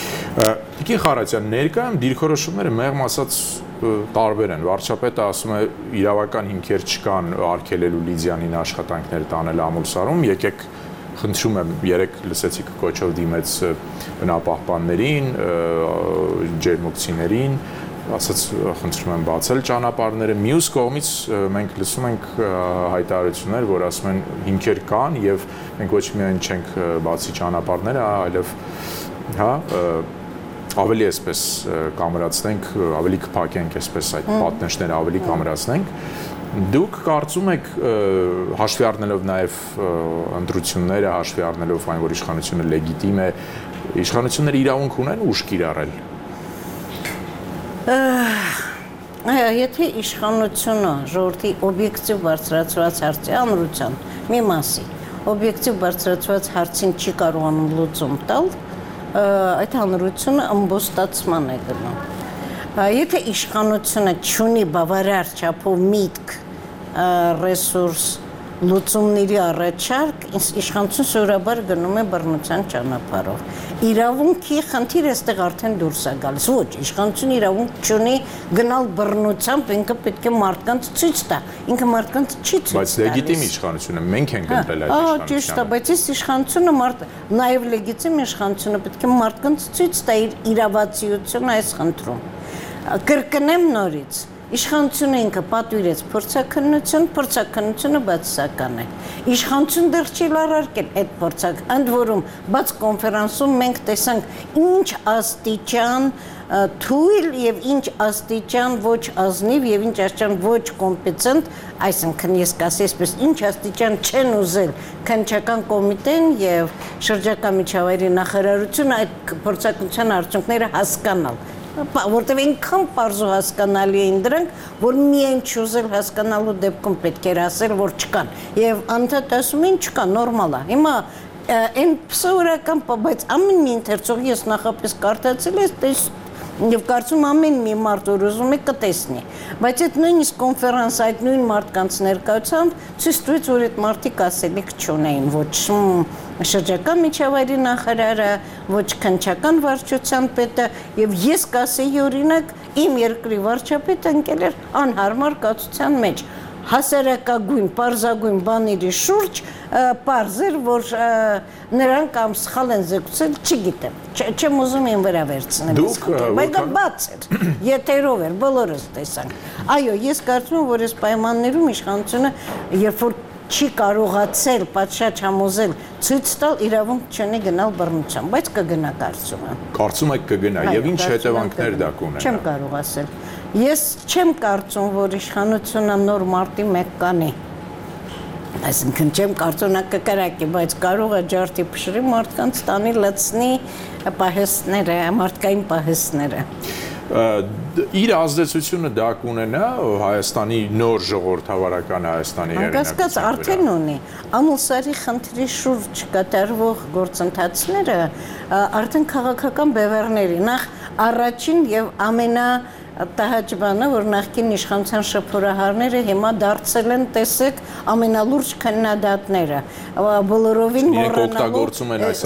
Տիկին Խարատյան, ներկայում դիրքորոշումները մեղմ ասած տարբեր են։ Վարչապետը ասում է իրավական հիմքեր չկան արգելելու Լիդիանին աշխատանքներ տանել Ամուլսարում, եկեք խնդրում եմ, երեք լսեցիք կոչով դիմեց բնապահպաններին, ջերմուկցիներին, ասաց խնդրում եմ բացել ճանապարհները։ Մյուս կողմից մենք լսում ենք հայտարարություններ, որ ասում են հիմքեր կան եւ մենք ոչ միայն չենք բացի ճանապարհները, այլև հա ավելի այսպես կամրացնենք, ավելի կփակենք այսպես այդ պատնեշները ավելի կամրացնենք։ Դուք կարծում եք հաշվի առնելով նաև ընտրությունները, հաշվի առնելով այն, որ իշխանությունը լեգիտիմ է, իշխանությունները իրավունք ունեն ուժ կիրառել։ Եթե իշխանությունը ժողովրդի օբյեկտիվ բարձրացված հարցի անրության մի մասի օբյեկտիվ բարձրացված հարցին չի կարողանում լուծում տալ, այդ հանրությունը ըմբոստացման է գնում։ Եթե իշխանությունը չունի բավարար չափով միտք, ռեսուրս, լուծումների առաջարկ, իշխանությունը սովորաբար գնում է բռնության ճանապարհով։ Իրավունքի խնդիրը այստեղ արդեն դուրս է գալիս։ Ոչ, իշխանությունը իրավունք չունի գնալ բռնությամբ, ինքը պետք է մարդկանց ցույց տա։ Ինքը մարդկանց չի ցույց տալիս։ Բայց լեգիտիմ իշխանությունը մենք ենք ընտրել այդ իշխանությունը։ Ճիշտ է, բայց այս իշխանությունը մարդ նաև լեգիտիմ իշխանությունը պետք է մարդկանց ցույց տա իր իրավացիությունը այս խնդրում։ Կրկնեմ նորից, իշխանությունը ինքը պատվիրեց փորձաքննություն, փորձաքննությունը բացասական է։ Իշխանություն դեռ չի լարարկել այդ փորձակ, ընդ որում բաց կոնֆերանսում մենք տեսանք ինչ աստիճան թույլ եւ ինչ աստիճան ոչ ազնիվ եւ ինչ աստիճան ոչ կոմպետենտ, այսինքն ես կասեի այսպես, ինչ աստիճան չեն ուզել քննչական կոմիտեն եւ շրջակա միջավայրի նախարարությունը այդ փորձակնության արդյունքները հասկանալ։ Որտեղ ինքան պարզ ու հասկանալի էին դրանք, որ միայն չուզել հասկանալու դեպքում պետք էր ասել, որ չկան։ Եվ անդադ ասում են չկա, նորմալ է։ Հիմա այն սովորական, բայց ամեն մի ընթերցող ես նախապես կարդացել ես, եւ կարծում ամեն մի մարդ որ ուզում է կտեսնի։ Բայց այդ նույնիսկ կոնֆերանս այդ նույն մարդկանց ներկայությամբ ցույց տվեց, որ այդ մարդիկ ասելիք չունեին, ոչ շրջակա միջավայրի նախարարը, ոչ քննչական վարչության պետը, եւ ես կասեի օրինակ իմ երկրի վարչապետը ընկել էր անհարմար կացության մեջ։ Հասարակագույն, պարզագույն բաների շուրջ պարզ էր, որ նրանք կամ սխալ են զեկուցել, չգիտեմ, չեմ ուզում իմ վրա վերցնել, բայց դա բաց էր, եթերով էր, բոլորս տեսանք։ Այո, ես կարծում եմ, որ այս պայմաններում իշխանությունը, երբ որ չի կարողացել պատշաճ համոզել ցույց տալ իրավունք չունի գնալ բռնության, բայց կգնա կարծում եմ։ Կարծում եք կգնա եւ ինչ հետևանքներ դա կունենա։ Չեմ կարող ասել։ Ես չեմ կարծում, որ իշխանությունը նոր մարտի մեկ կանի։ Այսինքն չեմ կարծում նա կկրակի, բայց կարող է ջարդի փշրի մարդկանց տանի լցնի պահեստները, մարդկային պահեստները։ Իր ազդեցությունը դա կունենա Հայաստանի նոր ժողովրդավարական Հայաստանի հեղինակության։ Կասկած արդեն ունի։ Ամուլսարի խնդրի շուրջ կատարվող գործընթացները արդեն քաղաքական բևեռների նախ առաջին եւ ամենա տհաճ բանը, որ նախկին իշխանության շփորահարները հիմա դարձել են, տեսեք, ամենալուրջ քննադատները, բոլորովին մոռանալով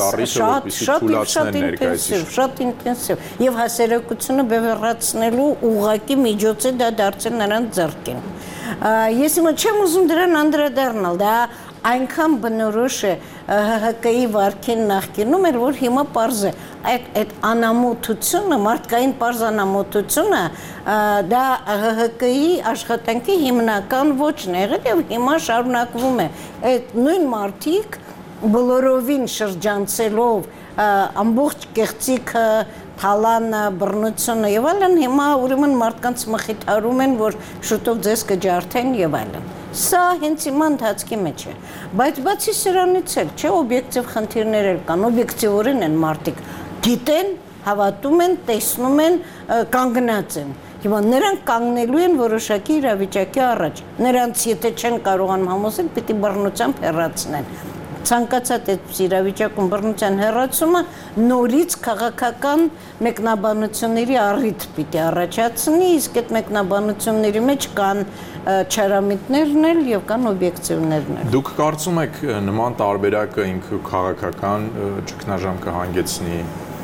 շատ ինտենսիվ, շատ ինտենսիվ, եւ հասարակությունը բևեռացնելու ուղղակի միջոց է դա դարձել նրանց ձեռքին։ Ես հիմա չեմ ուզում դրան անդրադառնալ, դա այնքան բնորոշ է ՀՀԿ-ի վարքին նախկինում էր, որ հիմա պարզ է այդ այդ անամոթությունը, մարդկային պարզ անամոթությունը դա ՀՀԿ-ի աշխատանքի հիմնական ոճն է եղել եւ հիմա շարունակվում է։ Այդ նույն մարդիկ բոլորովին շրջանցելով ամբողջ կեղծիքը, թալանը, բռնությունը եւ այլն հիմա ուրեմն մարդկանց մխիթարում են, որ շուտով ձեզ կջարդեն եւ այլն։ Սա հենց հիմա ընթացքի մեջ է, բայց բացի սրանից էլ, չէ, օբյեկտիվ խնդիրներ էլ կան, օբյեկտիվորեն են մարդիկ, գիտեն, հավատում են, տեսնում են, կանգնած են։ Հիմա նրանք կանգնելու են որոշակի իրավիճակի առաջ։ Նրանց եթե չեն կարողանում համոզել, պիտի բռնությամբ հեռացնեն։ Ցանկացած այդ իրավիճակում բռնության հեռացումը նորից քաղաքական մեկնաբանությունների առիթ պիտի առաջացնի, իսկ այդ մեկնաբանությունների մեջ կան չարամիտներն էլ եւ կան օբյեկտիվներն էլ։ Դուք կարծում եք նման տարբերակը ինքը քաղաքական ճգնաժամ կհանգեցնի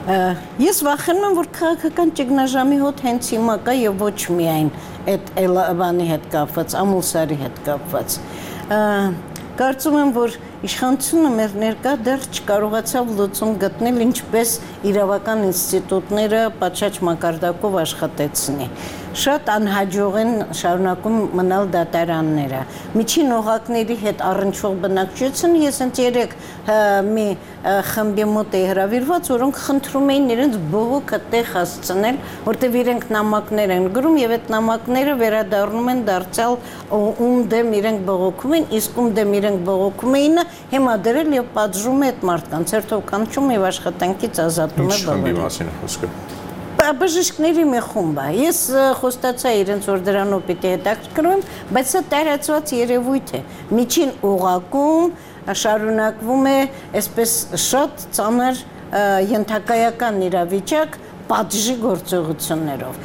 Ես վախենում եմ, որ քաղաքական ճգնաժամի հոտ հենց հիմա կա եւ ոչ միայն այդ Էլավանի հետ կապված, Ամուլսարի հետ կապված։ Կարծում եմ, որ իշխանությունը մեր ներկա դեռ չկարողացավ լուծում գտնել, ինչպես իրավական ինստիտուտները պատշաճ մակարդակով աշխատեցնի։ Շատ անհաջող են շարունակում մնալ դատարանները։ Միջին օղակների հետ առնչվող բնակչությունը ես հենց երեք մի խմբի մոտ էի հրավիրված, որոնք խնդրում էին իրենց բողոքը տեղ հասցնել, որտեղ իրենք նամակներ են գրում եւ այդ նամակները վերադառնում են դարձյալ ում դեմ իրենք բողոքում են, իսկ ում դեմ իրենք բողոքում էին, հիմա դրել եւ պատժում է այդ մարդկանց, հերթով կանչում եւ աշխատանքից ազատում է բոլորին։ Բժիշկների մի խումբ է։ Ես խոստացա իրենց, որ դրանով պիտի հետաքրքրվեմ, բայց սա տարածված երևույթ է։ Միջին օղակում շարունակվում է այսպես շատ ծանր ենթակայական իրավիճակ պատժի գործողություններով։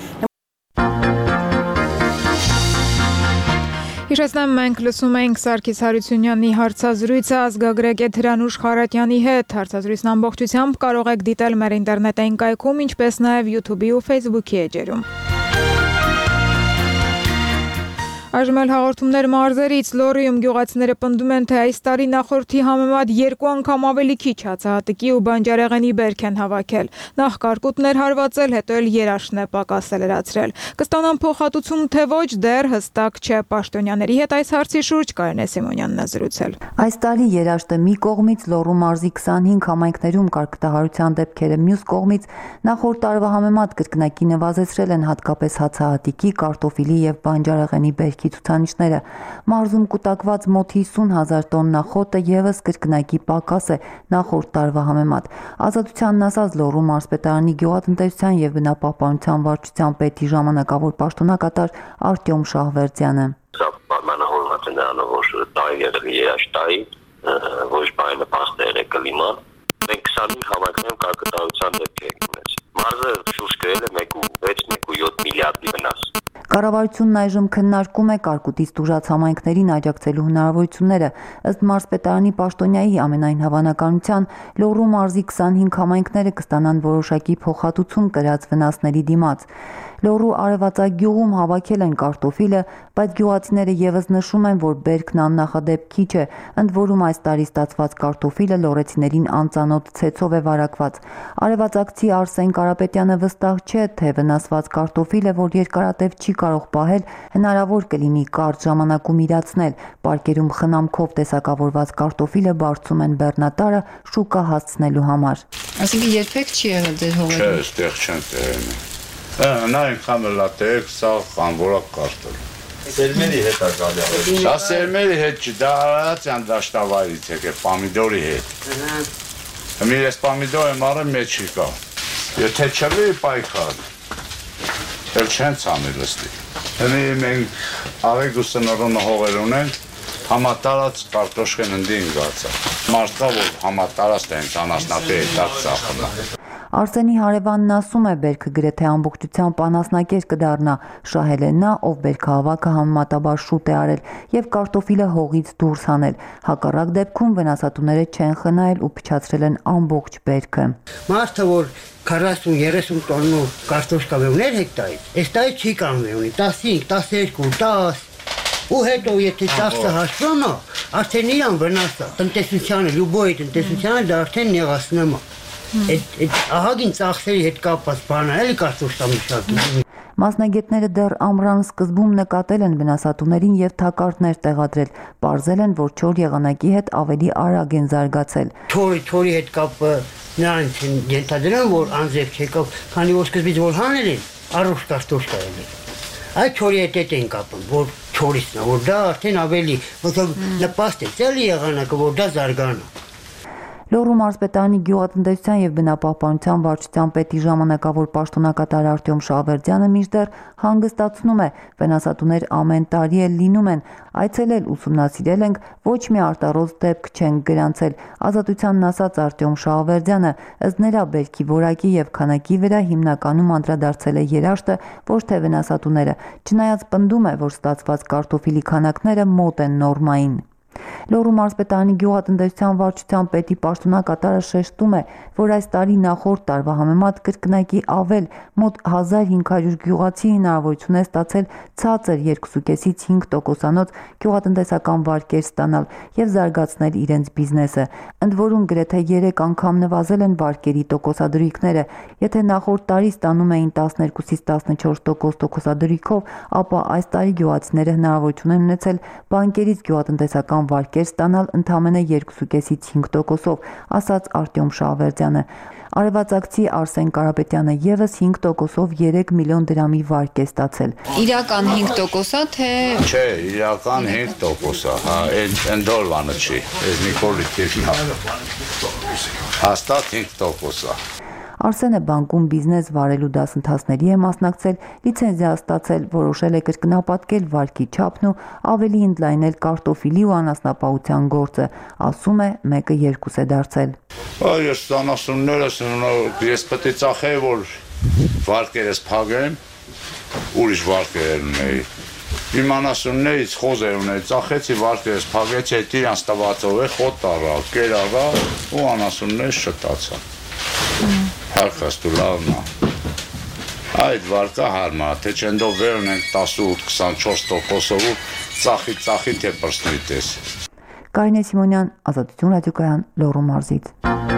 Հիշեցնեմ, մենք լսում ենք Սարգիս Հարությունյանի հարցազրույցը ազգագրագետ Հրանուշ Խարատյանի հետ։ Հարցազրույցն ամբողջությամբ կարող եք դիտել մեր ինտերնետային կայքում, ինչպես նաև YouTube-ի ու Facebook-ի էջերում։ Այժմ էլ հաղորդումներ մարզերից Լոռիում գյուղացիները պնդում են, թե այս տարի նախորդի համեմատ երկու անգամ ավելի քիչ հացահատիկի ու բանջարեղենի բերք են հավաքել։ Նախ կարկուտներ հարվածել, հետո էլ երաշտն է պակաս լրացրել։ Կստանան փոխհատուցում, թե ոչ, դեռ հստակ չէ։ Պաշտոնյաների հետ այս հարցի շուրջ Կարինե Սիմոնյանն է զրուցել։ Այս տարի երաշտը մի կողմից, Լոռու մարզի քսանհինգ համայնքներում կարկտահարության դեպքերը մյուս կողմից նախորդ տարվա համեմատ կրկնակի նվազեցրել են հատկապես հացահատիկի, կարտոֆիլի եւ բանջարեղենի բերքի ցուցանիշները։ Մարզում կուտակված մոտ հիսուն հազար տոննա խոտը եւս կրկնակի պակաս է նախորդ տարվա համեմատ։ Ազատությանն ասած Լոռու մարզպետարանի գյուղատնտեսության եւ բնապահպանության վարչության պետի ժամանակավոր պաշտոնակատար Արտյոմ Շահվերդյանը։ Սա պայմանավորված է նրանով, որ տարիների երաշտայի ոչ բարենպաստ է կլիման։ Մենք քսանհինգ համայնքներում կարկտահարության դեպքեր ունեցել։ Մարզը շուրջ գրել է մեկ կόμμα վեց մեկ կόμμα յոթ միլիարդի վնաս։ Կառավարությունն այժմ քննարկում է կարկուտից տուժած համայնքներին աջակցելու հնարավորությունները։ Ըստ մարզպետարանի պաշտոնյայի ամենայն հավանականության Լոռու մարզի քսանհինգ համայնքները կստանան որոշակի փոխհատուցում կրած վնասների դիմաց։ Լոռու արևածագյուղում հավաքել են կարտոֆիլը, բայց գյուղացիները եւս նշում են, որ բերքն աննախադեպ քիչ է, ընդ որում այս տարի ստացված կարտոֆիլը լոռեցիներին անծանոթ ցեցով է վարակված։ Արևածագցի Արսեն Կարապետյանը վստահ չէ, թե վնասված կարտոֆիլը, որ երկարատև չի կարող պահել, հնարավոր կլինի կարճ ժամանակում իրացնել։ Պարկերում խնամքով տեսակավորված կարտոֆիլը բարձում են բեռնատարը շուկա հասցնելու համար։ Այսինքն երբեք չի եղել դեր հողերում։ Չէ, այստեղ չեն տերել։ Նա ինքան լատեք, սա կանվորակ կարտոլ։ Սերմերի հետ է գալի։ Դա սերմերի հետ չի, դա արարացյան դաշտավայրից եկե, պամիդորի հետ։ Միր ես պամիդոր եմ առը մեջի կա։ Եթե չլի պայքար, էլ չեն ծամի լստի։ Հնի մենք աղեկ ու սնորոնը հողեր ունենք, համատարած կարտոշկեն ընդին գացա։ Մարդկա, որ համատարած թե հենց անասնապի հետ դակ ծախնա։ Արսենի հարևանն ասում է, բերքը գրեթե ամբողջությամբ անասնակեր կդառնա, շահել է նա, ով բերքահավաքը համեմատաբար շուտ է արել եւ կարտոֆիլը հողից դուրս հանել։ Հակառակ դեպքում վնասատուները չեն խնայել ու փչացրել են ամբողջ բերքը։ Մարդը, որ քառասուն երեսուն տոննու կարտոշկա ուներ հեկտարից, այս տարի չի կարող ունի տասնհինգ, տասներկու, դաս ու հետո եթե ծախսը հաշվանա, արդեն իրան վնասա, տնտեսությանը, լյուբոյի տնտեսությանը դա արդեն նեղացնում է։ Այդ ահագին ծախսերի հետ կապված բանը էլի կարտոշկա մշակի։ Մասնագետները դեռ ամռան սկզբում նկատել են վնասատուներին եւ թակարդներ տեղադրել, պարզել են, որ չոր եղանակի հետ ավելի արագ են զարգացել։ Թորի թորի հետ կապը նրանց են ենթադրում, որ անձև չեկավ, քանի որ սկզբից որ հանել են, առողջ կարտոշկա ելել։ Այդ չորի հետ են կապում, որ չորիսն է, որ դա արդեն ավելի նպաստ է, էլի եղանակը, որ դա զարգանա։ Լոռու մարզպետարանի գյուղատնտեսության եւ բնապահպանության վարչության պետի ժամանակավոր պաշտոնակատար Արտյոմ Շահվերդյանը մինչդեռ հանգստացնում է, վնասատուներ ամեն տարի էլ լինում են, այցելել ուսումնասիրել ենք, ոչ մի արտառոց դեպք չենք գրանցել։ Ազատությանն ասած Արտյոմ Շահվերդյանը ըստ նրա բերքի որակի եւ քանակի վրա հիմնականում անդրադարձել է երաշտը, ոչ թե վնասատուները, չնայած պնդում է, որ ստացված կարտոֆիլի քանակները մոտ են նորմային։ Լոռու մարզպետարանի գյուղատնտեսության վարչության պետի պաշտոնակատարը շեշտում է, որ այս տարի նախորդ տարվա համեմատ կրկնակի ավել մոտ հազար հինգ հարյուր գյուղացի հնարավորություն է ստացել ցածր երկուսուկեսից հինգ տոկոսանոց գյուղատնտեսական վարկեր ստանալ եւ զարգացնել իրենց բիզնեսը, ընդ որում գրեթե երեք անգամ նվազել են վարկերի տոկոսադրույքները, եթե նախորդ տարի ստանում էին տասներկուսից տասնչորս տոկոս տոկոսադրույքով, ապա այս տարի գյուղացիները հնարավորություն են ունեցել բանկերից գյուղատնտեսական վարկեր ստանալ ընդամենը երկուսուկեսից հինգ տոկոսով, ասաց Արտյոմ Շահվերդյանը։ Արևածագցի Արսեն Կարապետյանը եւս հինգ տոկոսով երեք միլիոն դրամի վարկ է ստացել։ Իրական հինգ տոկոսա թե Չէ, իրական հինգ տոկոսա, հա, այն դոլվանը չի, այս Նիկոլի տեխնա։ Հաստատ հինգ տոկոսա։ Արսենը բանկում բիզնես վարելու դասընթացների է մասնակցել, լիցենզիա ստացել, որոշել է կրկնապատկել վարկի չափն ու ավելի ընդլայնել կարտոֆիլի ու անասնապահության գործը, ասում է մեկը երկուս է դարձել։ Այս անասուններս ես պետք է ծախեի, որ վարկերս փակեմ, ուրիշ վարկեր ունեի։ Իմ անասուններից խոզեր ունեի, ծախեցի վարկերս փակեցի, հետ իրանց տվածով է խոտ առա, կեր առա ու անասուններս շտացա։ Հարքաստու լավն է։ Այդ վարկա հարմար, թե չենդով վեր ունենք տասնութ քսանչորս տոկոսով ու ծախի ծախի թե պրսնի տես։ Կարինե Սիմոնյան, Ազատություն ռադիոկայան, Լոռու մարզից։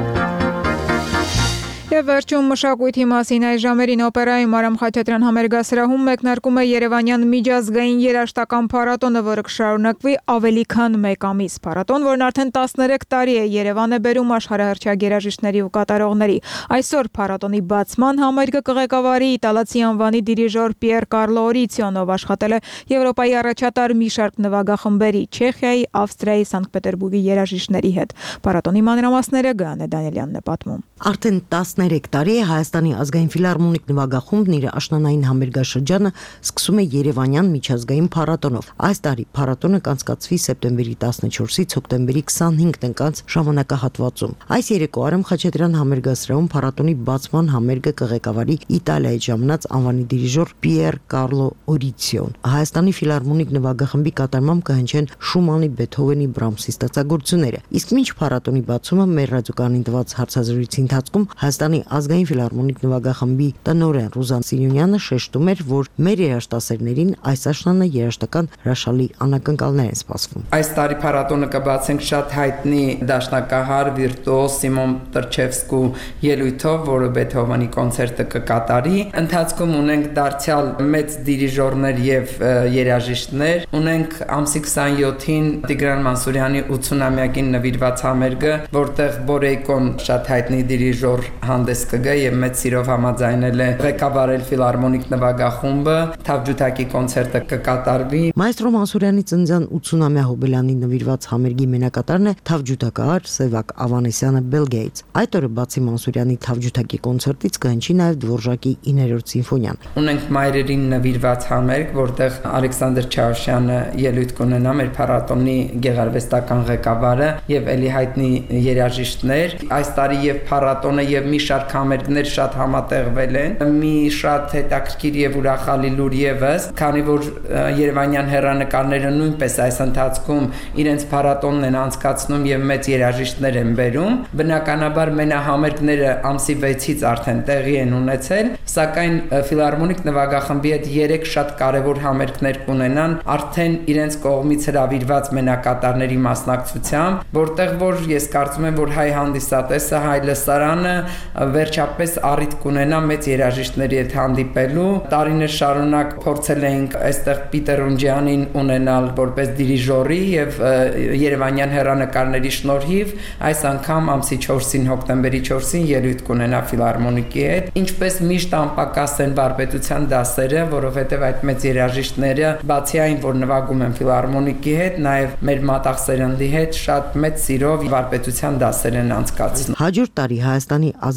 Եվ վերջում մշակույթի մասին այս ժամերին օպերայի Մարամ Խաչատրյան համերգասրահում մեկնարկում է Երևանյան միջազգային երաժշտական փառատոնը, որը կշարունակվի ավելի քան մեկ ամիս։ Փառատոն, որն արդեն տասներեք տարի է Երևան է բերում աշխարհահռչակ երաժիշտների ու կատարողների։ Այսօր փառատոնի բացման համերգը կղեկավարի իտալացի անվանի դիրիժոր Պիեր Կարլո Օրիցիոն, ով աշխատել է Եվրոպայի առաջատար մի շարք նվագախմբերի՝ Չեխիայի, Ավստրիայի, Սանկտ Պետերբուրգի երաժիշտների հետ։ Փառատոնի մանրամասները Գայանե Դանիելյանն է պատմում։ Արդեն տասներեք տարի է Հայաստանի ազգային ֆիլհարմոնիկ նվագախումբն իր աշնանային համերգաշրջանը սկսում է Երևանյան միջազգային փառատոնով։ Այս տարի փառատոնը կանցկացվի սեպտեմբերի տասնչորսից հոկտեմբերի քսանհինգ ընկած ժամանակահատվածում։ Այս երեկո Արամ Խաչատրյան համերգասրահում փառատոնի բացման համերգը կղեկավարի Իտալիայից ժամանած անվանի դիրիժոր Պիեր Կարլո Օրիցիոն։ Հայաստանի ֆիլհարմոնիկ նվագախմբի կատարմամբ կհնչեն Շումանի, Բեթհովենի, Բրամսի ստեղծագործությունները։ Իսկ մինչ փառատոնի բացումը մեր ռադիոկայանին տված հարցազրույցի ընթացքում Հայաստանի ազգային ֆիլհարմոնիկ նվագախմբի տնօրեն Ռուզան Սինյոնյանը շեշտում էր, որ մեր երաժշտասերներին այս աշնանը երաժշտական հրաշալի անակնկալներ են սպասվում։ Այս տարի փառատոնը կբացենք շատ հայտնի դաշնակահար վիրտուոզ Սիմոն Տրչևսկու ելույթով, որը Բեթհովենի կոնցերտը կկատարի։ Ընթացքում ունենք դարձյալ մեծ դիրիժորներ եւ երաժիշտներ։ Ունենք ամսի քսանյոթին Տիգրան Մանսուրյանի ութսունամյակին նվիրված համերգը, որտեղ Բորեյկոն շատ հայտնի դիրիժոր հանդես կգա եւ մեծ սիրով համաձայնել է ղեկավարել ֆիլհարմոնիկ նվագախումբը, Թավջութակի կոնցերտը կկատարվի։ Մայստրո Մանսուրյանի ծննդյան ութսունամյա հոբելյանի նվիրված համերգի մենակատարն է Թավջութակահար Սևակ Ավանեսյանը Բելգիայից։ Այդ օրը բացի Մանսուրյանի Թավջութակի կոնցերտից կհնչի նաեւ Դվորժակի իններորդ սիմֆոնիան։ Ունենք մայրերին նվիրված համերգ, որտեղ Ալեքսանդր Չաուշյանը ելույթ կունենա, մեր փառատոնի գեղարվեստական ղեկավարը եւ էլի հայտնի երաժիշտներ։ Այս տարի եւ փառատոնը եւ մի շարք համերգներ շատ համատեղվել են։ Մի շատ հետաքրքիր եւ ուրախալի լուր եւս, քանի որ Երևանյան հեռանկարները նույնպես այս ընթացքում իրենց փառատոնն են անցկացնում եւ մեծ երաժիշտներ են բերում։ Բնականաբար մենահամերգները ամսի վեցից արդեն տեղի են ունեցել, սակայն ֆիլհարմոնիկ նվագախմբի հետ երեք շատ կարեւոր համերգներ կունենան արդեն իրենց կողմից հրավիրված մենակատարների մասնակցությամբ, որտեղ որ ես կարծում եմ, որ հայ հանդիսատեսը, հայ լսարանը վերջապես առիթ կունենա մեծ երաժիշտների հետ հանդիպելու։ Տարիներ շարունակ փորձել էինք այստեղ Պիտեր Ունջյանին ունենալ որպես դիրիժորի եւ Երևանյան հեռանկարների շնորհիվ այս անգամ ամսի չորսին հոկտեմբերի չորսին ելույթ կունենա ֆիլհարմոնիկի հետ։ Ինչպես միշտ անպակաս են վարպետության դասերը, որովհետեւ այդ մեծ երաժիշտները բացի այն, որ նվագում են ֆիլհարմոնիկի հետ, նաեւ մեր մատաղ սերնդի հետ շատ մեծ սիրով վարպետության դասեր են անցկացնում։ Հաջորդ տարի Հայաստանի ազգային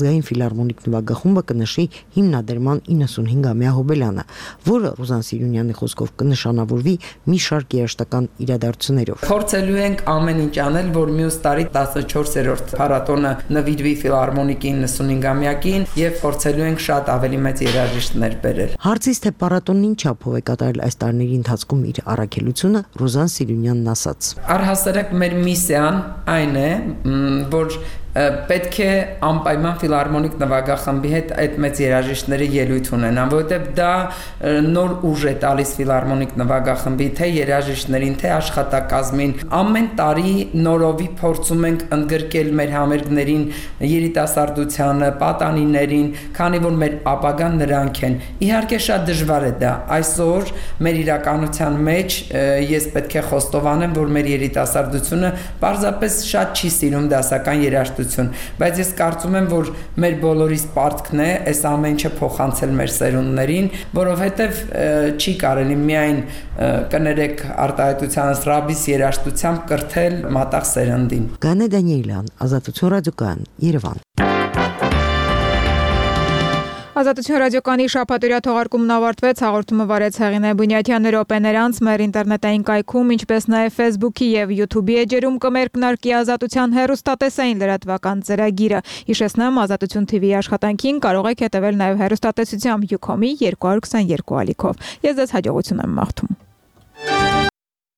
Ազգային ֆիլհարմոնիկ նվագախումբը կնշի հիմնադրման իննսունհինգամյա հոբելյանը, որը Ռուզան Սիրունյանի խոսքով կնշանավորվի մի շարք երաժշտական իրադարձություններով։ Փորձելու ենք ամեն ինչ անել, որ մյուս տարի տասնչորսերորդ փառատոնը նվիրվի ֆիլհարմոնիկի իննսունհինգամյակին եւ փորձելու ենք շատ ավելի մեծ երաժիշտներ բերել։ Հարցից թե փառատոնն ինչ չափով է կատարել այս տարիների ընթացքում իր առաքելությունը, Ռուզան Սիրունյանն ասաց. Առհասարակ մեր միսիան այն է, որ պետք է անպայման ֆիլհարմոնիկ նվագախմբի հետ այդ մեծ երաժիշտները ելույթ ունենան, որովհետև դա նոր ուժ է տալիս ֆիլհարմոնիկ նվագախմբի թե երաժիշտներին, թե աշխատակազմին։ Ամեն տարի նորովի փորձում ենք ընդգրկել մեր համերգներին երիտասարդությանը, պատանիներին, քանի որ մեր ապագան նրանք են։ Իհարկե շատ դժվար է դա։ Այսօր մեր իրականության մեջ ես պետք է խոստովանեմ, որ մեր երիտասարդությունը պարզապես շատ չի սիրում դասական երաժշտություն, բայց ես կարծում եմ, որ մեր բոլորիս պարտքն է այս ամեն ինչը փոխանցել մեր սերունդներին, որովհետև չի կարելի միայն կներեք արտահայտությանս ռաբիս երաժշտությամբ կրթել մատաղ սերնդին։ Գանե Դանիելյան, Ազատություն ռադիոկայան, Երևան։ Ազատություն ռադիոկանի շաբաթօրյա թողարկումն ավարտվեց, հաղորդումը վարեց Հեղինե Բունյաթյանը, Ռոպեն Էրանց, մեր ինտերնետային կայքում, ինչպես նաև Facebook-ի եւ YouTube-ի էջերում կմերկնարկի Ազատության հեռուստատեսային լրատվական ծրագիրը։ Հիշեցնեմ, Ազատություն թի վի աշխատանքին կարող եք հետևել նաև հեռուստատեսությամբ Ucom-ի երկու հարյուր քսաներկու ալիքով։ Ես ձեզ հաջողություն եմ մաղթում։